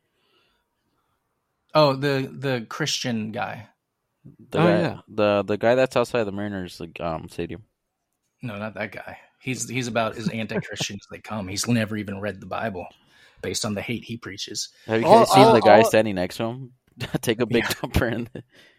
Oh, the the Christian guy. the Oh, guy, yeah. the the guy that's outside the Mariners like, um stadium. No, not that guy. He's he's about as anti-Christian as they come. He's never even read the Bible, based on the hate he preaches. Have you All- guys seen all- the guy all- standing next to him take a big Yeah. jumper? And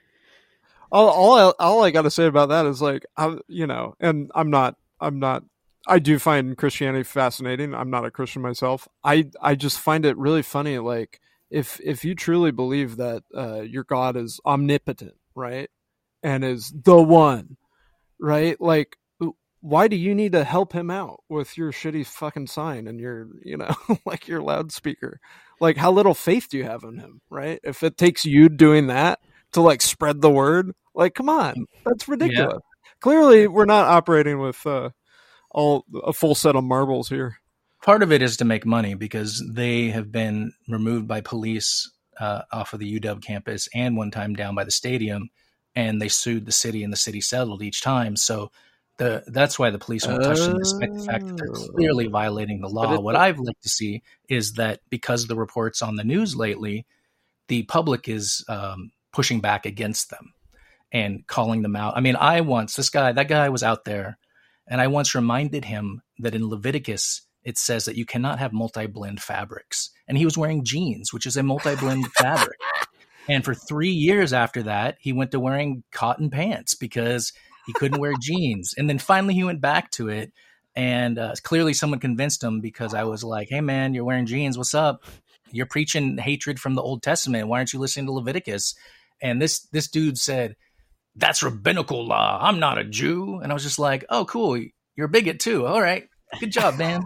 All, all, I, all I got to say about that is like, I, you know, and I'm not, I'm not, I do find Christianity fascinating. I'm not a Christian myself. I, I just find it really funny. Like, if, if you truly believe that uh, your God is omnipotent, right, and is the one, right, like, why do you need to help him out with your shitty fucking sign and your, you know, like your loudspeaker? Like, how little faith do you have in him, right? If it takes you doing that to like spread the word, like, come on, that's ridiculous. Clearly, we're not operating with uh, all a full set of marbles here. Part of it is to make money because they have been removed by police uh, off of the U W campus and one time down by the stadium, and they sued the city, and the city settled each time. So the that's why the police won't touch them, despite the fact that they're Oh. clearly violating the law. it- What I've liked to see is that because of the reports on the news lately, the public is um, pushing back against them and calling them out. I mean, I once, this guy, that guy was out there, and I once reminded him that in Leviticus, it says that you cannot have multi-blend fabrics. And he was wearing jeans, which is a multi-blend fabric. And for three years after that, he went to wearing cotton pants because he couldn't wear jeans. And then finally he went back to it. And uh, clearly someone convinced him because I was like, hey, man, you're wearing jeans. What's up? You're preaching hatred from the Old Testament. Why aren't you listening to Leviticus? And this this dude said, that's rabbinical law. I'm not a Jew. And I was just like, oh, cool. You're a bigot too. All right. Good job, man.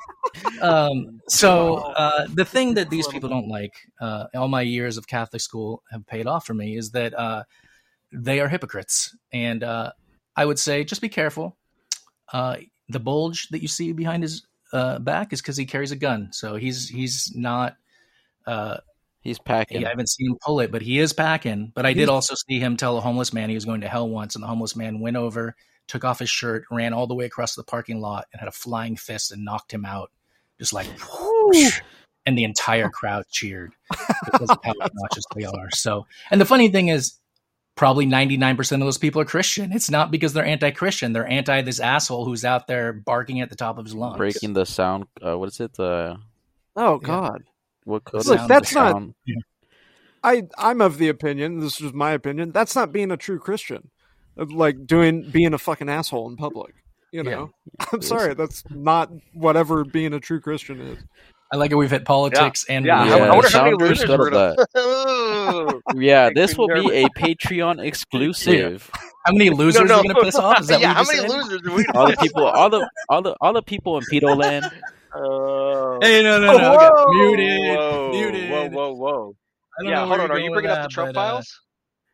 um, so uh, the thing that these people don't like, uh, all my years of Catholic school have paid off for me, is that uh, they are hypocrites. And uh, I would say just be careful. Uh, the bulge that you see behind his uh, back is because he carries a gun. So he's he's not. Uh, He's packing. I haven't seen him pull it, but he is packing. But I He's- did also see him tell a homeless man he was going to hell once, and the homeless man went over, took off his shirt, ran all the way across the parking lot, and had a flying fist and knocked him out, just like, whoosh, and the entire crowd cheered because of how obnoxious they are. So, and the funny thing is, probably ninety-nine percent of those people are Christian. It's not because they're anti-Christian; they're anti this asshole who's out there barking at the top of his lungs, Breaking the sound. Uh, what is it? The Oh God. what code? Look, is it? that's The not- sound- I I'm of the opinion. This is my opinion. That's not being a true Christian. Like doing being a fucking asshole in public. You know. I'm sorry. That's not whatever being a true Christian is. I like it. We've hit politics and Yeah, Yeah, I, I wonder how many Sounders losers thought we're of gonna. that. Oh, Yeah, Makes this me will be nervous. a Patreon exclusive. how many losers no, are going to piss off? Is that yeah, what how you many just said? losers are we? All the people, all the all the all the people in Pedo Land. Oh. Hey, no, no, no. Whoa, Okay. Muted. whoa, Muted. whoa, whoa, whoa! I don't Yeah, know hold where on. you're Are you going bringing with up the that, Trump but, uh, files?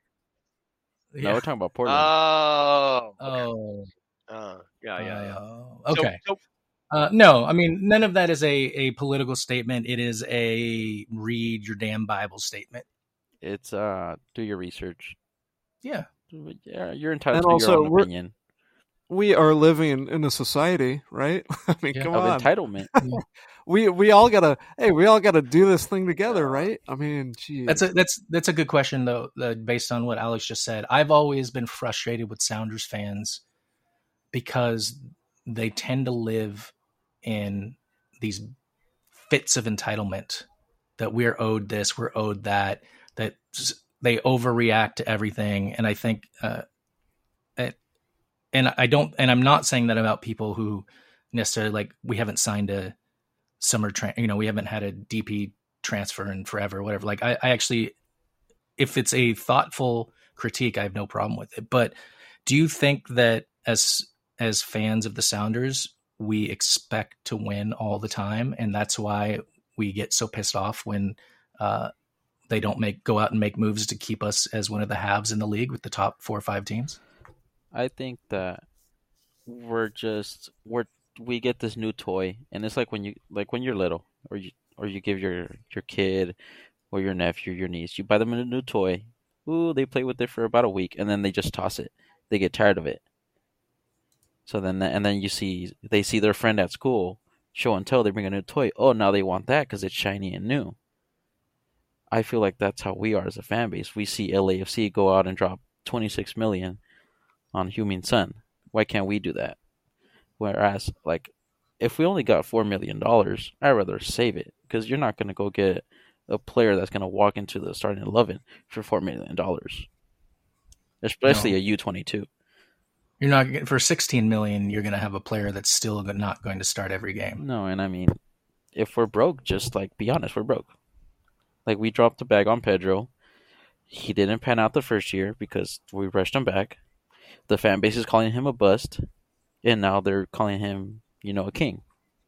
No, yeah. we're talking about Portland. Oh, Oh. uh, yeah, yeah, yeah. Uh, okay. So, so Uh, no, I mean, none of that is a, a political statement. It is a read your damn Bible statement. It's uh, do your research. Yeah. Yeah, you're entitled And to your also, own we're- opinion We are living in a society, right? I mean, Yeah. come of on. entitlement. We we all gotta. Hey, we all gotta do this thing together, right? I mean, geez. That's a that's that's a good question though, uh, based on what Alex just said. I've always been frustrated with Sounders fans because they tend to live in these fits of entitlement that we're owed this, we're owed that, that s- they overreact to everything. And I think, uh, it, and I don't, and I'm not saying that about people who necessarily like, we haven't signed a summer, tra- you know, we haven't had a D P transfer in forever, whatever. Like I, I actually, if it's a thoughtful critique, I have no problem with it. But do you think that as, as fans of the Sounders, we expect to win all the time, and that's why we get so pissed off when uh, they don't make go out and make moves to keep us as one of the halves in the league with the top four or five teams? I think that we're just we're we get this new toy, and it's like when you like when you're little, or you or you give your your kid or your nephew, your niece, you buy them a new toy. Ooh, they play with it for about a week, and then they just toss it. They get tired of it. So then, and then you see they see their friend at school show and tell, they bring a new toy. Oh, now they want that because it's shiny and new. I feel like that's how we are as a fan base. We see L A F C go out and drop twenty-six million on Heung-min Son. Why can't we do that? Whereas, like, if we only got four million dollars, I'd rather save it because you're not going to go get a player that's going to walk into the starting eleven for four million dollars, especially No. a U twenty-two. You're not for sixteen million. You're going to have a player that's still not going to start every game. No, and I mean, if we're broke, just like be honest, we're broke. Like we dropped the bag on Pedro. He didn't pan out the first year because we rushed him back. The fan base is calling him a bust, and now they're calling him, you know, a king.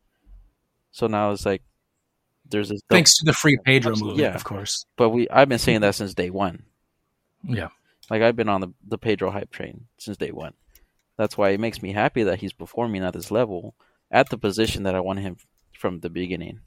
So now it's like there's this. Thanks to the free Pedro Absolutely. movement, Yeah. of course. But we, I've been saying that since day one. Yeah. Like I've been on the the Pedro hype train since day one. That's why it makes me happy that he's performing at this level, at the position that I wanted him from the beginning.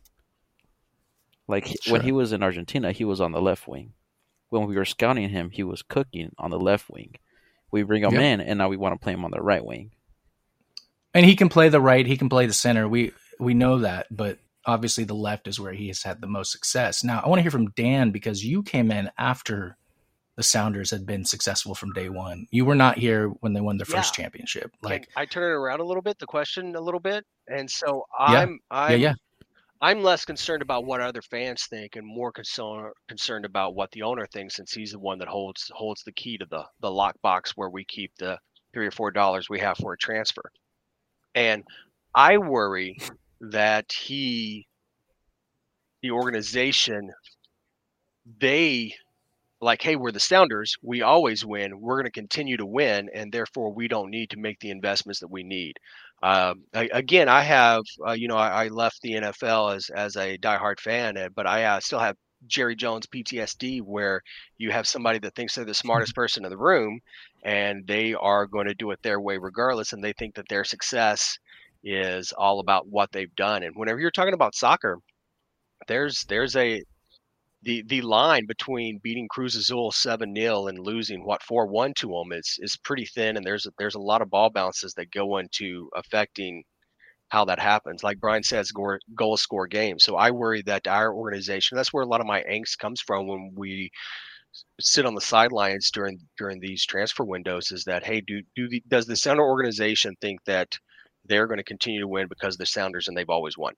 Like he- when Sure. he was in Argentina, he was on the left wing. When we were scouting him, he was cooking on the left wing. We bring him Yep. in, and now we want to play him on the right wing. And he can play the right, he can play the center. We we know that, but obviously the left is where he has had the most success. Now, I want to hear from Dan because you came in after the Sounders had been successful from day one. You were not here when they won their first Yeah. championship. Can Like, I turn it around a little bit, the question a little bit, and so Yeah. I'm I'm yeah, yeah. I'm less concerned about what other fans think and more concern, concerned about what the owner thinks, since he's the one that holds holds the key to the the lockbox where we keep the three or four dollars we have for a transfer. And I worry that he, the organization, they like, hey, we're the Sounders. We always win. We're going to continue to win, and therefore we don't need to make the investments that we need. Um, I, again, I have, uh, you know, I, I left the N F L as as a diehard fan, uh, but I uh, still have Jerry Jones P T S D, where you have somebody that thinks they're the smartest person in the room, and they are going to do it their way regardless, and they think that their success is all about what they've done. And whenever you're talking about soccer, there's there's a the the line between beating Cruz Azul seven nil and losing what four one to them is is pretty thin, and there's there's a lot of ball bounces that go into affecting how that happens. Like Brian says, goal, goal score games. So I worry that our organization, that's where a lot of my angst comes from when we sit on the sidelines during during these transfer windows, is that, hey, do do the, does the Sounder organization think that they're going to continue to win because they're Sounders and they've always won?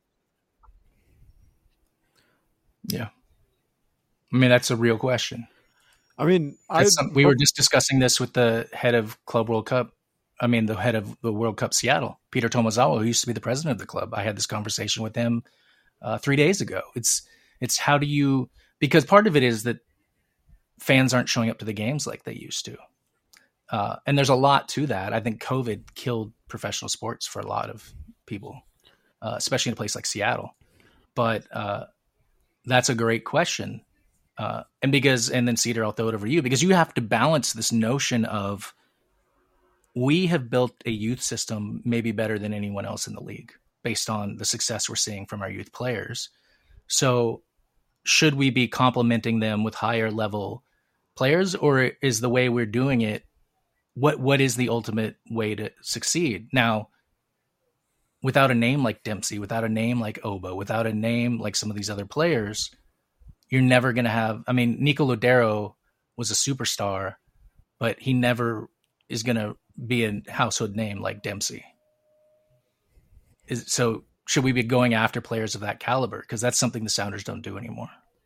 Yeah. I mean, that's a real question. I mean, I, some, we were just discussing this with the head of Club World Cup. I mean, the head of the World Cup Seattle, Peter Tomazawa, who used to be the president of the club. I had this conversation with him uh, three days ago. It's it's how do you, because part of it is that fans aren't showing up to the games like they used to. Uh, and there's a lot to that. I think COVID killed professional sports for a lot of people, uh, especially in a place like Seattle. But uh, that's a great question. Uh, and because, and then Cedar, I'll throw it over to you, because you have to balance this notion of, we have built a youth system maybe better than anyone else in the league based on the success we're seeing from our youth players. So should we be complementing them with higher level players, or is the way we're doing it, what, what is the ultimate way to succeed? Now, without a name like Dempsey, without a name like Oba, without a name like some of these other players, you're never going to have, I mean, Nico Lodero was a superstar, but he never is going to be a household name like Dempsey. Is, so should we be going after players of that caliber? Because that's something the Sounders don't do anymore.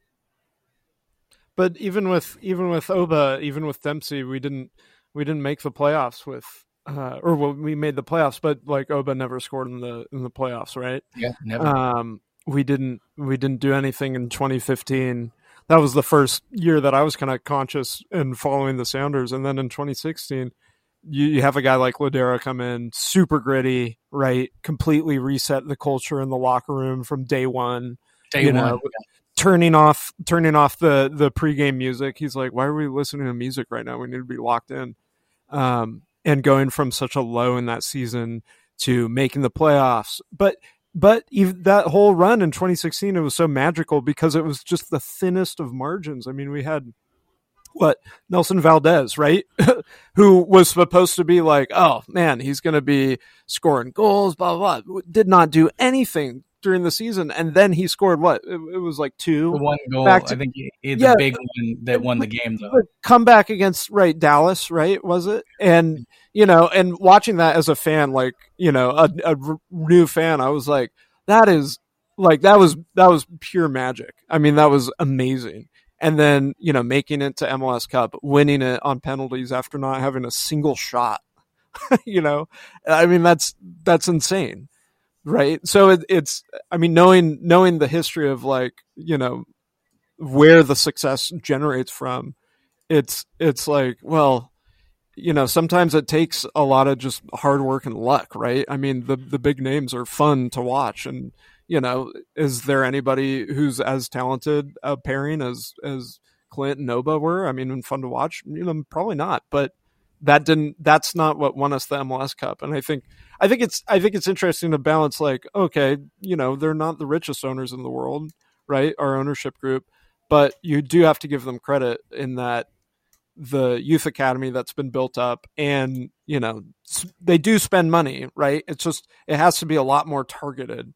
But even with even with Oba, even with Dempsey, we didn't we didn't make the playoffs with, uh, or well, we made the playoffs, but like Oba never scored in the in the playoffs, right? Yeah, never. Um, we didn't we didn't do anything in twenty fifteen. That was the first year that I was kind of conscious and following the Sounders, and then in twenty sixteen. You, you have a guy like Lodero come in, super gritty, right? Completely reset the culture in the locker room from day one. Day you one, know, yeah. turning off, turning off the the pregame music. He's like, "Why are we listening to music right now? We need to be locked in." Um, and going from such a low in that season to making the playoffs, but but even that whole run in twenty sixteen, it was so magical because it was just the thinnest of margins. I mean, we had. What Nelson Valdez, right? Who was supposed to be like, oh man, he's going to be scoring goals, blah, blah, blah. Did not do anything during the season. And then he scored what? It, it was like two. The one goal, back to, I think he, he had yeah, the big one that won the game though. Comeback against, right, Dallas, right? Was it? And, you know, and watching that as a fan, like, you know, a, a new fan, I was like, that is like, that was, that was pure magic. I mean, that was amazing. And then, you know, making it to M L S Cup, winning it on penalties after not having a single shot, you know, I mean, that's, that's insane. Right. So it, it's, I mean, knowing, knowing the history of like, you know, where the success generates from, it's, it's like, well, you know, sometimes it takes a lot of just hard work and luck, right? I mean, the, the big names are fun to watch, and, you know, is there anybody who's as talented a pairing as as Clint and Oba were? I mean, fun to watch, you know, probably not. But that didn't. That's not what won us the M L S Cup. And I think, I think it's, I think it's interesting to balance. Like, okay, you know, they're not the richest owners in the world, right? Our ownership group, but you do have to give them credit in that the youth academy that's been built up, and you know, they do spend money, right? It's just it has to be a lot more targeted.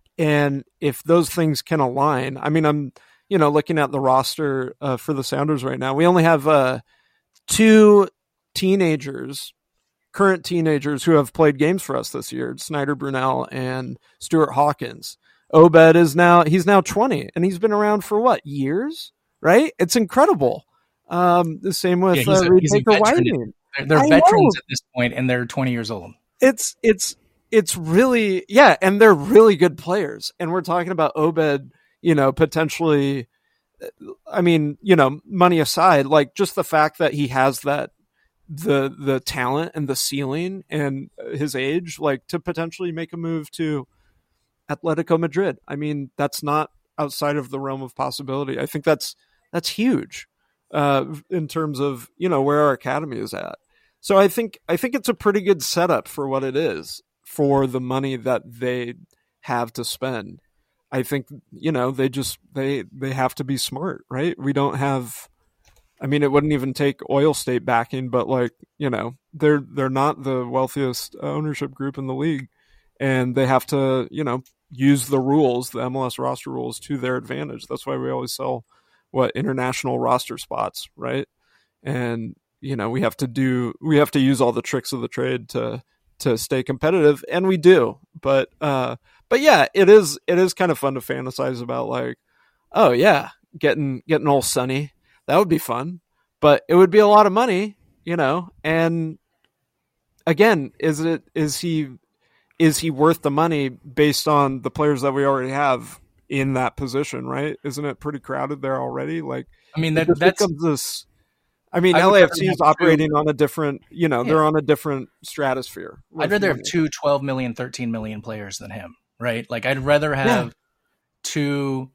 And if those things can align, I mean, I'm, you know, looking at the roster uh, for the Sounders right now. We only have uh, two teenagers, current teenagers who have played games for us this year, Snyder Brunel and Stuart Hawkins. Obed is now, he's now twenty, and he's been around for what, years, right? It's incredible. Um, the same with yeah, uh, Reed Baker Whiting. They're, they're veterans know. At this point, and they're twenty years old. It's, it's, It's really, yeah, and they're really good players. And we're talking about Obed, you know, potentially, I mean, you know, money aside, like just the fact that he has that, the the talent and the ceiling and his age, like to potentially make a move to Atletico Madrid. I mean, that's not outside of the realm of possibility. I think that's that's huge uh, in terms of, you know, where our academy is at. So I think I think it's a pretty good setup for what it is for the money that they have to spend. I think, you know, they just they they have to be smart, right? We don't have I mean, it wouldn't even take Oil State backing, but like, you know, they're they're not the wealthiest ownership group in the league, and they have to, you know, use the rules, the M L S roster rules, to their advantage. That's why we always sell what international roster spots, right? And you know, we have to do we have to use all the tricks of the trade to to stay competitive, and we do. But uh, but yeah, it is it is kind of fun to fantasize about, like, oh yeah, getting getting all Sunny. That would be fun, but it would be a lot of money, you know. And again, is it is he is he worth the money based on the players that we already have in that position, right? Isn't it pretty crowded there already? Like, I mean, that it just that's becomes this. I mean, I would L A F C rather is have operating on a different, you know, Yeah. they're on a different stratosphere. I'd with rather have money. two twelve million, thirteen million players than him, right? Like, I'd rather have two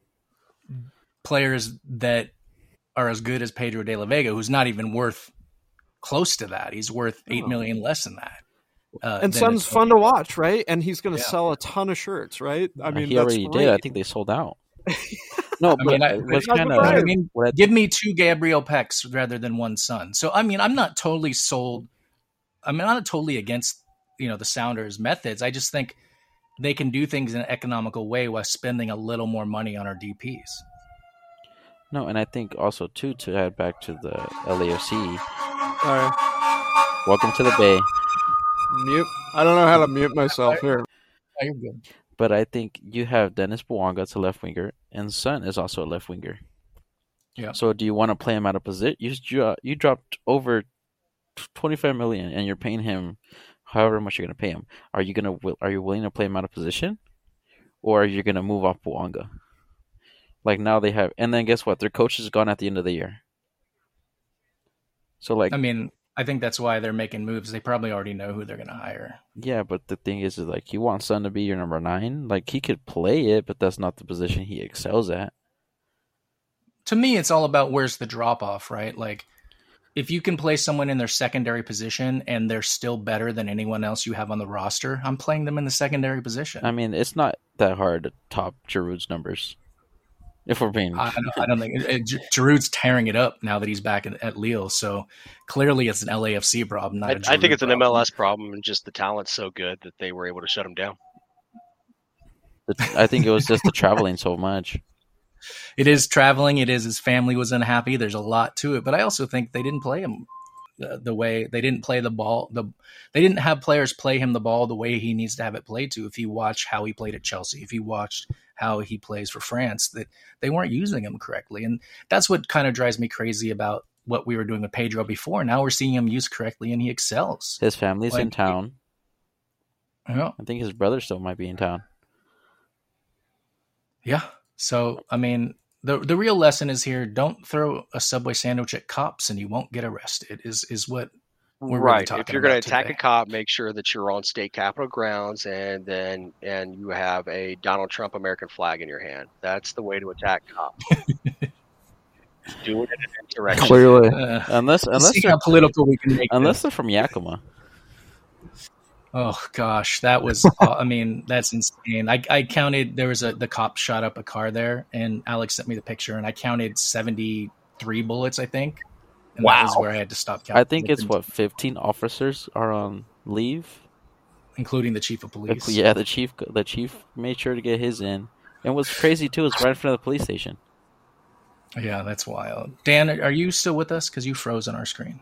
players that are as good as Pedro de la Vega, who's not even worth close to that. He's worth eight Oh. million less than that. Uh, And than Sun's it's- fun to watch, right? And he's going to Yeah. sell a ton of shirts, right? I mean, he that's already great. did. I think they sold out. No, I but mean, I, what's not kind you know what I of mean, what I give me two Gabriel Pecks rather than one Sun. So, I mean, I'm not totally sold. I mean, I'm not totally against, you know, the Sounders' methods. I just think they can do things in an economical way while spending a little more money on our D Ps. no, and I think also too to add back to the L A F C. Sorry. Welcome to the Bay. Mute. I don't know how to mute myself here. Oh, you're good. But I think you have Dennis Bouanga as a left winger, and Sun is also a left winger. Yeah. So do you want to play him out of position? You you, you dropped over twenty-five million, and you're paying him however much you're going to pay him. Are you gonna are you willing to play him out of position, or are you going to move off Bouanga? Like now they have, and then guess what? Their coach is gone at the end of the year. So like, I mean, I think that's why they're making moves. They probably already know who they're going to hire. yeah, but the thing is, is like you want Sun to be your number nine. Like he could play it, but that's not the position he excels at. To me, it's all about where's the drop off, right? Like, if you can play someone in their secondary position and they're still better than anyone else you have on the roster, I'm playing them in the secondary position. I mean, it's not that hard to top Giroud's numbers. If we're being, I, don't- I don't think it, it, Giroud's tearing it up now that he's back at, at Lille. So clearly, it's an L A F C problem, not I, a I think Giroud it's an problem. M L S problem, and just the talent's so good that they were able to shut him down. I think it was just the traveling so much. It is traveling. It is his family was unhappy. There's a lot to it, but I also think they didn't play him the, the way they didn't play the ball. The they didn't have players play him the ball the way he needs to have it played to. If you watch how he played at Chelsea, if you watched how he plays for France, that they weren't using him correctly, and that's what kind of drives me crazy about what we were doing with Pedro before. Now we're seeing him used correctly, and he excels. His family's in Like- town. Yeah. I think his brother still might be in town. Yeah. So, I mean, the the real lesson is here: don't throw a Subway sandwich at cops, and you won't get arrested. Is is what we're really right. talking If you're going about to attack today. a cop, make sure that you're on state capitol grounds, and then and you have a Donald Trump American flag in your hand. That's the way to attack cops. Do it in an insurrection. Clearly. Uh, Unless let's unless see they're, how political we can make unless this. they're from Yakima. Oh gosh, that was. uh, I mean, that's insane. I I counted. There was a the cop shot up a car there, and Alex sent me the picture, and I counted seventy three bullets. I think. And that was Wow. where I had to stop counting. I think it's what fifteen officers are on leave. including the chief of police. Yeah, the chief the chief made sure to get his in. And what's crazy too is right in front of the police station. Yeah, that's wild. Dan, are you still with us? Because you froze on our screen.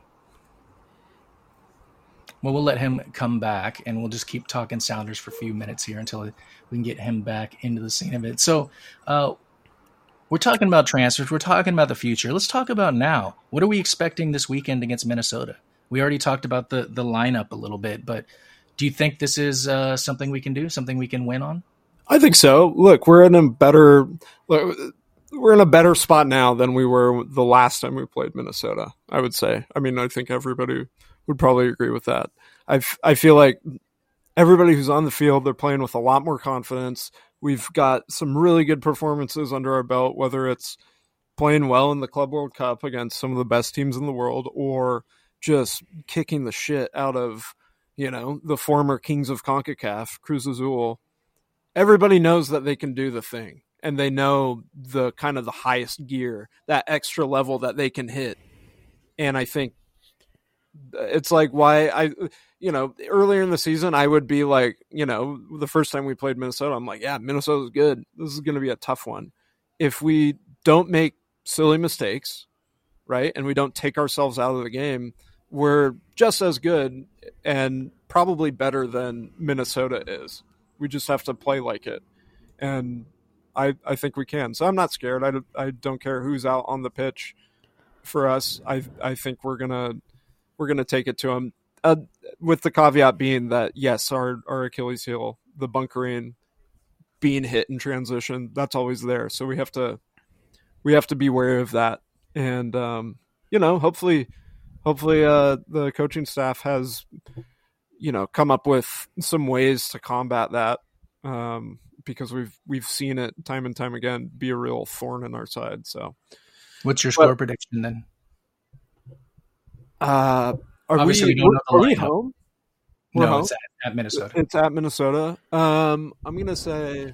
Well, we'll let him come back, and we'll just keep talking Sounders for a few minutes here until we can get him back into the scene of it. So, uh, we're talking about transfers. We're talking about the future. Let's talk about now. What are we expecting this weekend against Minnesota? We already talked about the, the lineup a little bit, but do you think this is uh, something we can do, something we can win on? I think so. Look, we're in a better look, we're in a better spot now than we were the last time we played Minnesota, I would say. I mean, I think everybody would probably agree with that. I f- I feel like everybody who's on the field, they're playing with a lot more confidence. We've got some really good performances under our belt, whether it's playing well in the Club World Cup against some of the best teams in the world or just kicking the shit out of you know, the former kings of CONCACAF, Cruz Azul, everybody knows that they can do the thing, and they know the kind of the highest gear, that extra level that they can hit. And I think it's like why I, you know, earlier in the season, I would be like, you know, the first time we played Minnesota, I'm like, yeah, Minnesota's good. This is going to be a tough one. If we don't make silly mistakes, right, and we don't take ourselves out of the game, we're just as good and probably better than Minnesota is. We just have to play like it. And I I think we can. So I'm not scared. I, I don't care who's out on the pitch for us. I I think we're going to we're going to take it to them. Uh, with the caveat being that, yes, our, our Achilles heel, the bunkering, being hit in transition, that's always there. So we have to we have to be aware of that. And, um, you know, hopefully hopefully uh, the coaching staff has, you know, come up with some ways to combat that, um, because we've we've seen it time and time again be a real thorn in our side. So, what's your score but, prediction then? Uh, are Obviously, we, we don't know the are we lineup. home? We're No, home? it's at, at Minnesota. It's at Minnesota. Um, I'm gonna say.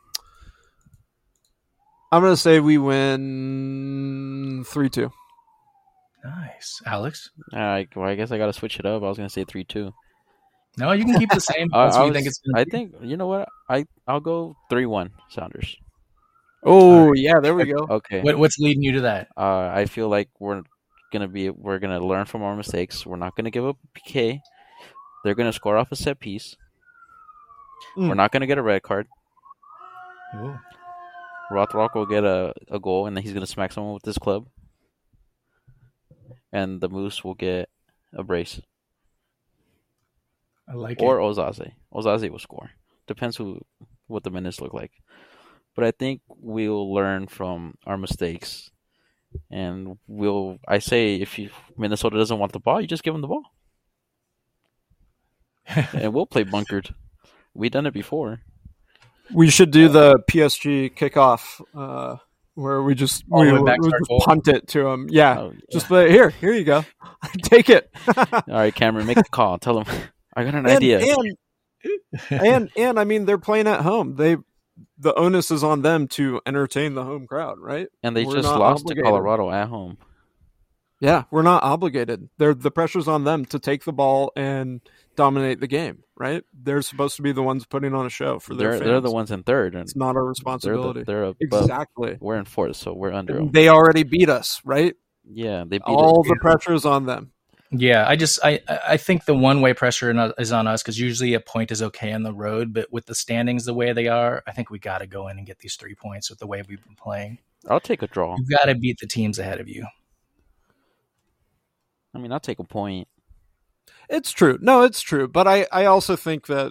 I'm gonna say we win three two. Nice, Alex. All right, well, I guess I got to switch it up. I was gonna say three two. No, you can keep the same. I, That's I, what you was- think it's. Gonna I be. think you know what I I'll go three one Sounders. Oh yeah, there we go. Okay. What, what's leading you to that? Uh, I feel like we're gonna be we're gonna learn from our mistakes. We're not gonna give up a P K. They're gonna score off a set piece. Mm. We're not gonna get a red card. Ooh. Rothrock will get a, a goal, and then he's gonna smack someone with his club. And the Moose will get a brace, I like or it. Ozaze. Ozaze will score. Depends who what the minutes look like. But I think we'll learn from our mistakes, and we'll. I say if you, Minnesota doesn't want the ball, you just give them the ball, and we'll play bunkered. We done it before. We should do the P S G kickoff, uh, where we just All we, the way back we to our just goal. punt it to them. Yeah, Oh, yeah. just play here. Here you go. Take it. All right, Cameron, make the call. Tell them I got an and, idea. And, and and I mean they're playing at home. They the onus is on them to entertain the home crowd, right? And they We're just not lost obligated. to Colorado at home. Yeah, we're not obligated. They're the pressure's on them to take the ball and dominate the game, right? They're supposed to be the ones putting on a show for their They're fans. they're the ones in third, and It's not our they're responsibility. the, they're above. Exactly. We're in fourth, so we're under them. They already beat us, right? Yeah, they beat All us. the pressure is on them. Yeah, I just I I think the one way pressure in- is on us because usually a point is okay on the road, but with the standings the way they are, I think we got to go in and get these three points with the way we've been playing. I'll take a draw. You've got to beat the teams ahead of you. I mean, I'll take a point. It's true. No, it's true. But I, I also think that,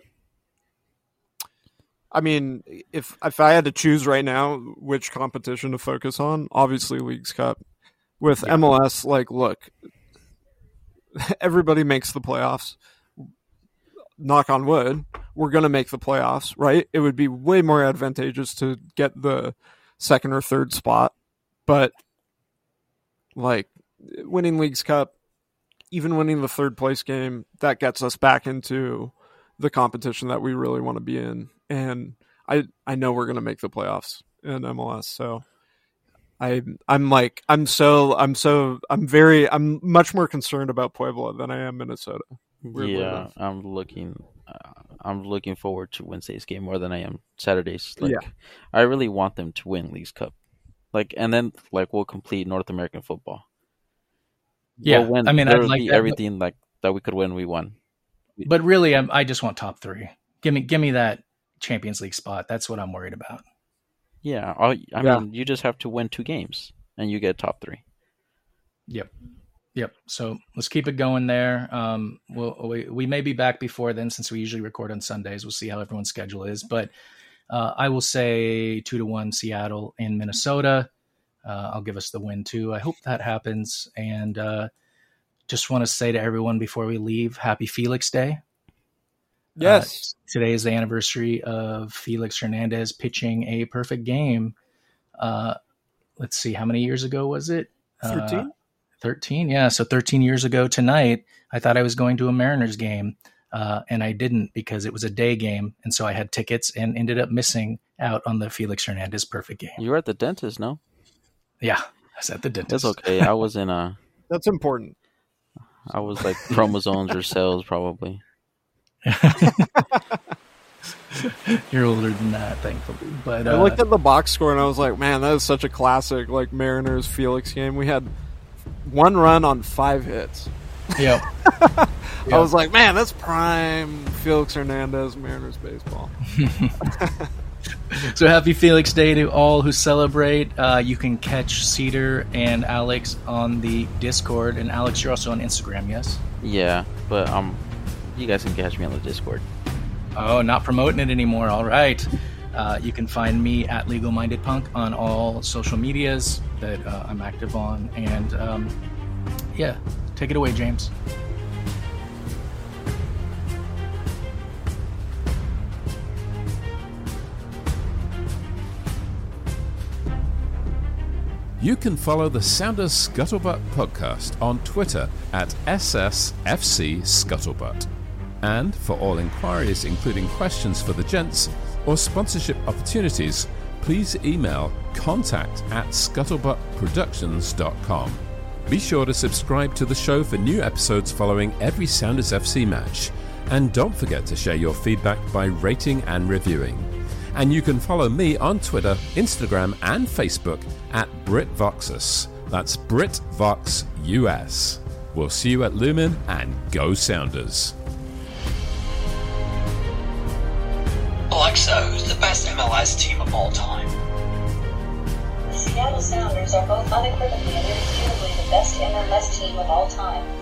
I mean, if if I had to choose right now which competition to focus on, obviously Leagues Cup. With Yeah. M L S, like, look, everybody makes the playoffs. Knock on wood, we're going to make the playoffs, right? It would be way more advantageous to get the second or third spot. But, like, winning Leagues Cup, even winning the third place game, that gets us back into the competition that we really want to be in. And I I know we're going to make the playoffs in M L S. So I I'm like I'm so I'm so I'm very I'm much more concerned about Puebla than I am Minnesota. Weirdly yeah, enough. I'm looking. Uh, I'm looking forward to Wednesday's game more than I am Saturday's. Like, Yeah. I really want them to win Leagues Cup. Like, and then like we'll complete North American football. Yeah, We'll win. I mean, there I'd will like be that, but- everything like that we could win. We won. But really, I'm, I just want top three. Give me give me that Champions League spot. That's what I'm worried about. Yeah, all, I Yeah. mean, you just have to win two games and you get top three. Yep. Yep. So let's keep it going there. Um, we'll, we we may be back before then since we usually record on Sundays. We'll see how everyone's schedule is. But uh, I will say two to one Seattle in Minnesota. Uh, I'll give us the win too. I hope that happens. And uh, just want to say to everyone before we leave, Happy Felix Day. Yes. Uh, today is the anniversary of Felix Hernandez pitching a perfect game. Uh, let's see, how many years ago was it? thirteen? Uh, thirteen, yeah. So thirteen years ago tonight, I thought I was going to a Mariners game. uh, and I didn't because it was a day game, and so I had tickets and ended up missing out on the Felix Hernandez perfect game. You were at the dentist, no? Yeah, I was at the dentist. That's okay. I was in a. That's important. I was like chromosomes or cells, probably. You're older than that, thankfully. But uh, I looked at the box score and I was like, man, that is such a classic, like Mariners Felix game. We had one run on five hits. Yeah. I Yep. was like, man, that's prime Felix Hernandez Mariners baseball. So happy Felix Day to all who celebrate. Uh, you can catch Cedar and Alex on the Discord. And Alex, you're also on Instagram, yes? Yeah, but um, you guys can catch me on the Discord. Oh, not promoting it anymore. All right. Uh, you can find me at Legal Minded Punk on all social medias that uh, I'm active on. And um, yeah, take it away, James. You can follow the Sounders Scuttlebutt podcast on Twitter at S S F C Scuttlebutt. And for all inquiries, including questions for the gents or sponsorship opportunities, please email contact at scuttlebutt productions dot com. Be sure to subscribe to the show for new episodes following every Sounders F C match. And don't forget to share your feedback by rating and reviewing. And you can follow me on Twitter, Instagram, and Facebook at BritVoxus. That's BritVoxUS. We'll see you at Lumen, and go Sounders. Alexa, who's the best M L S team of all time? The Seattle Sounders are both unequivocally and irrefutably the best M L S team of all time.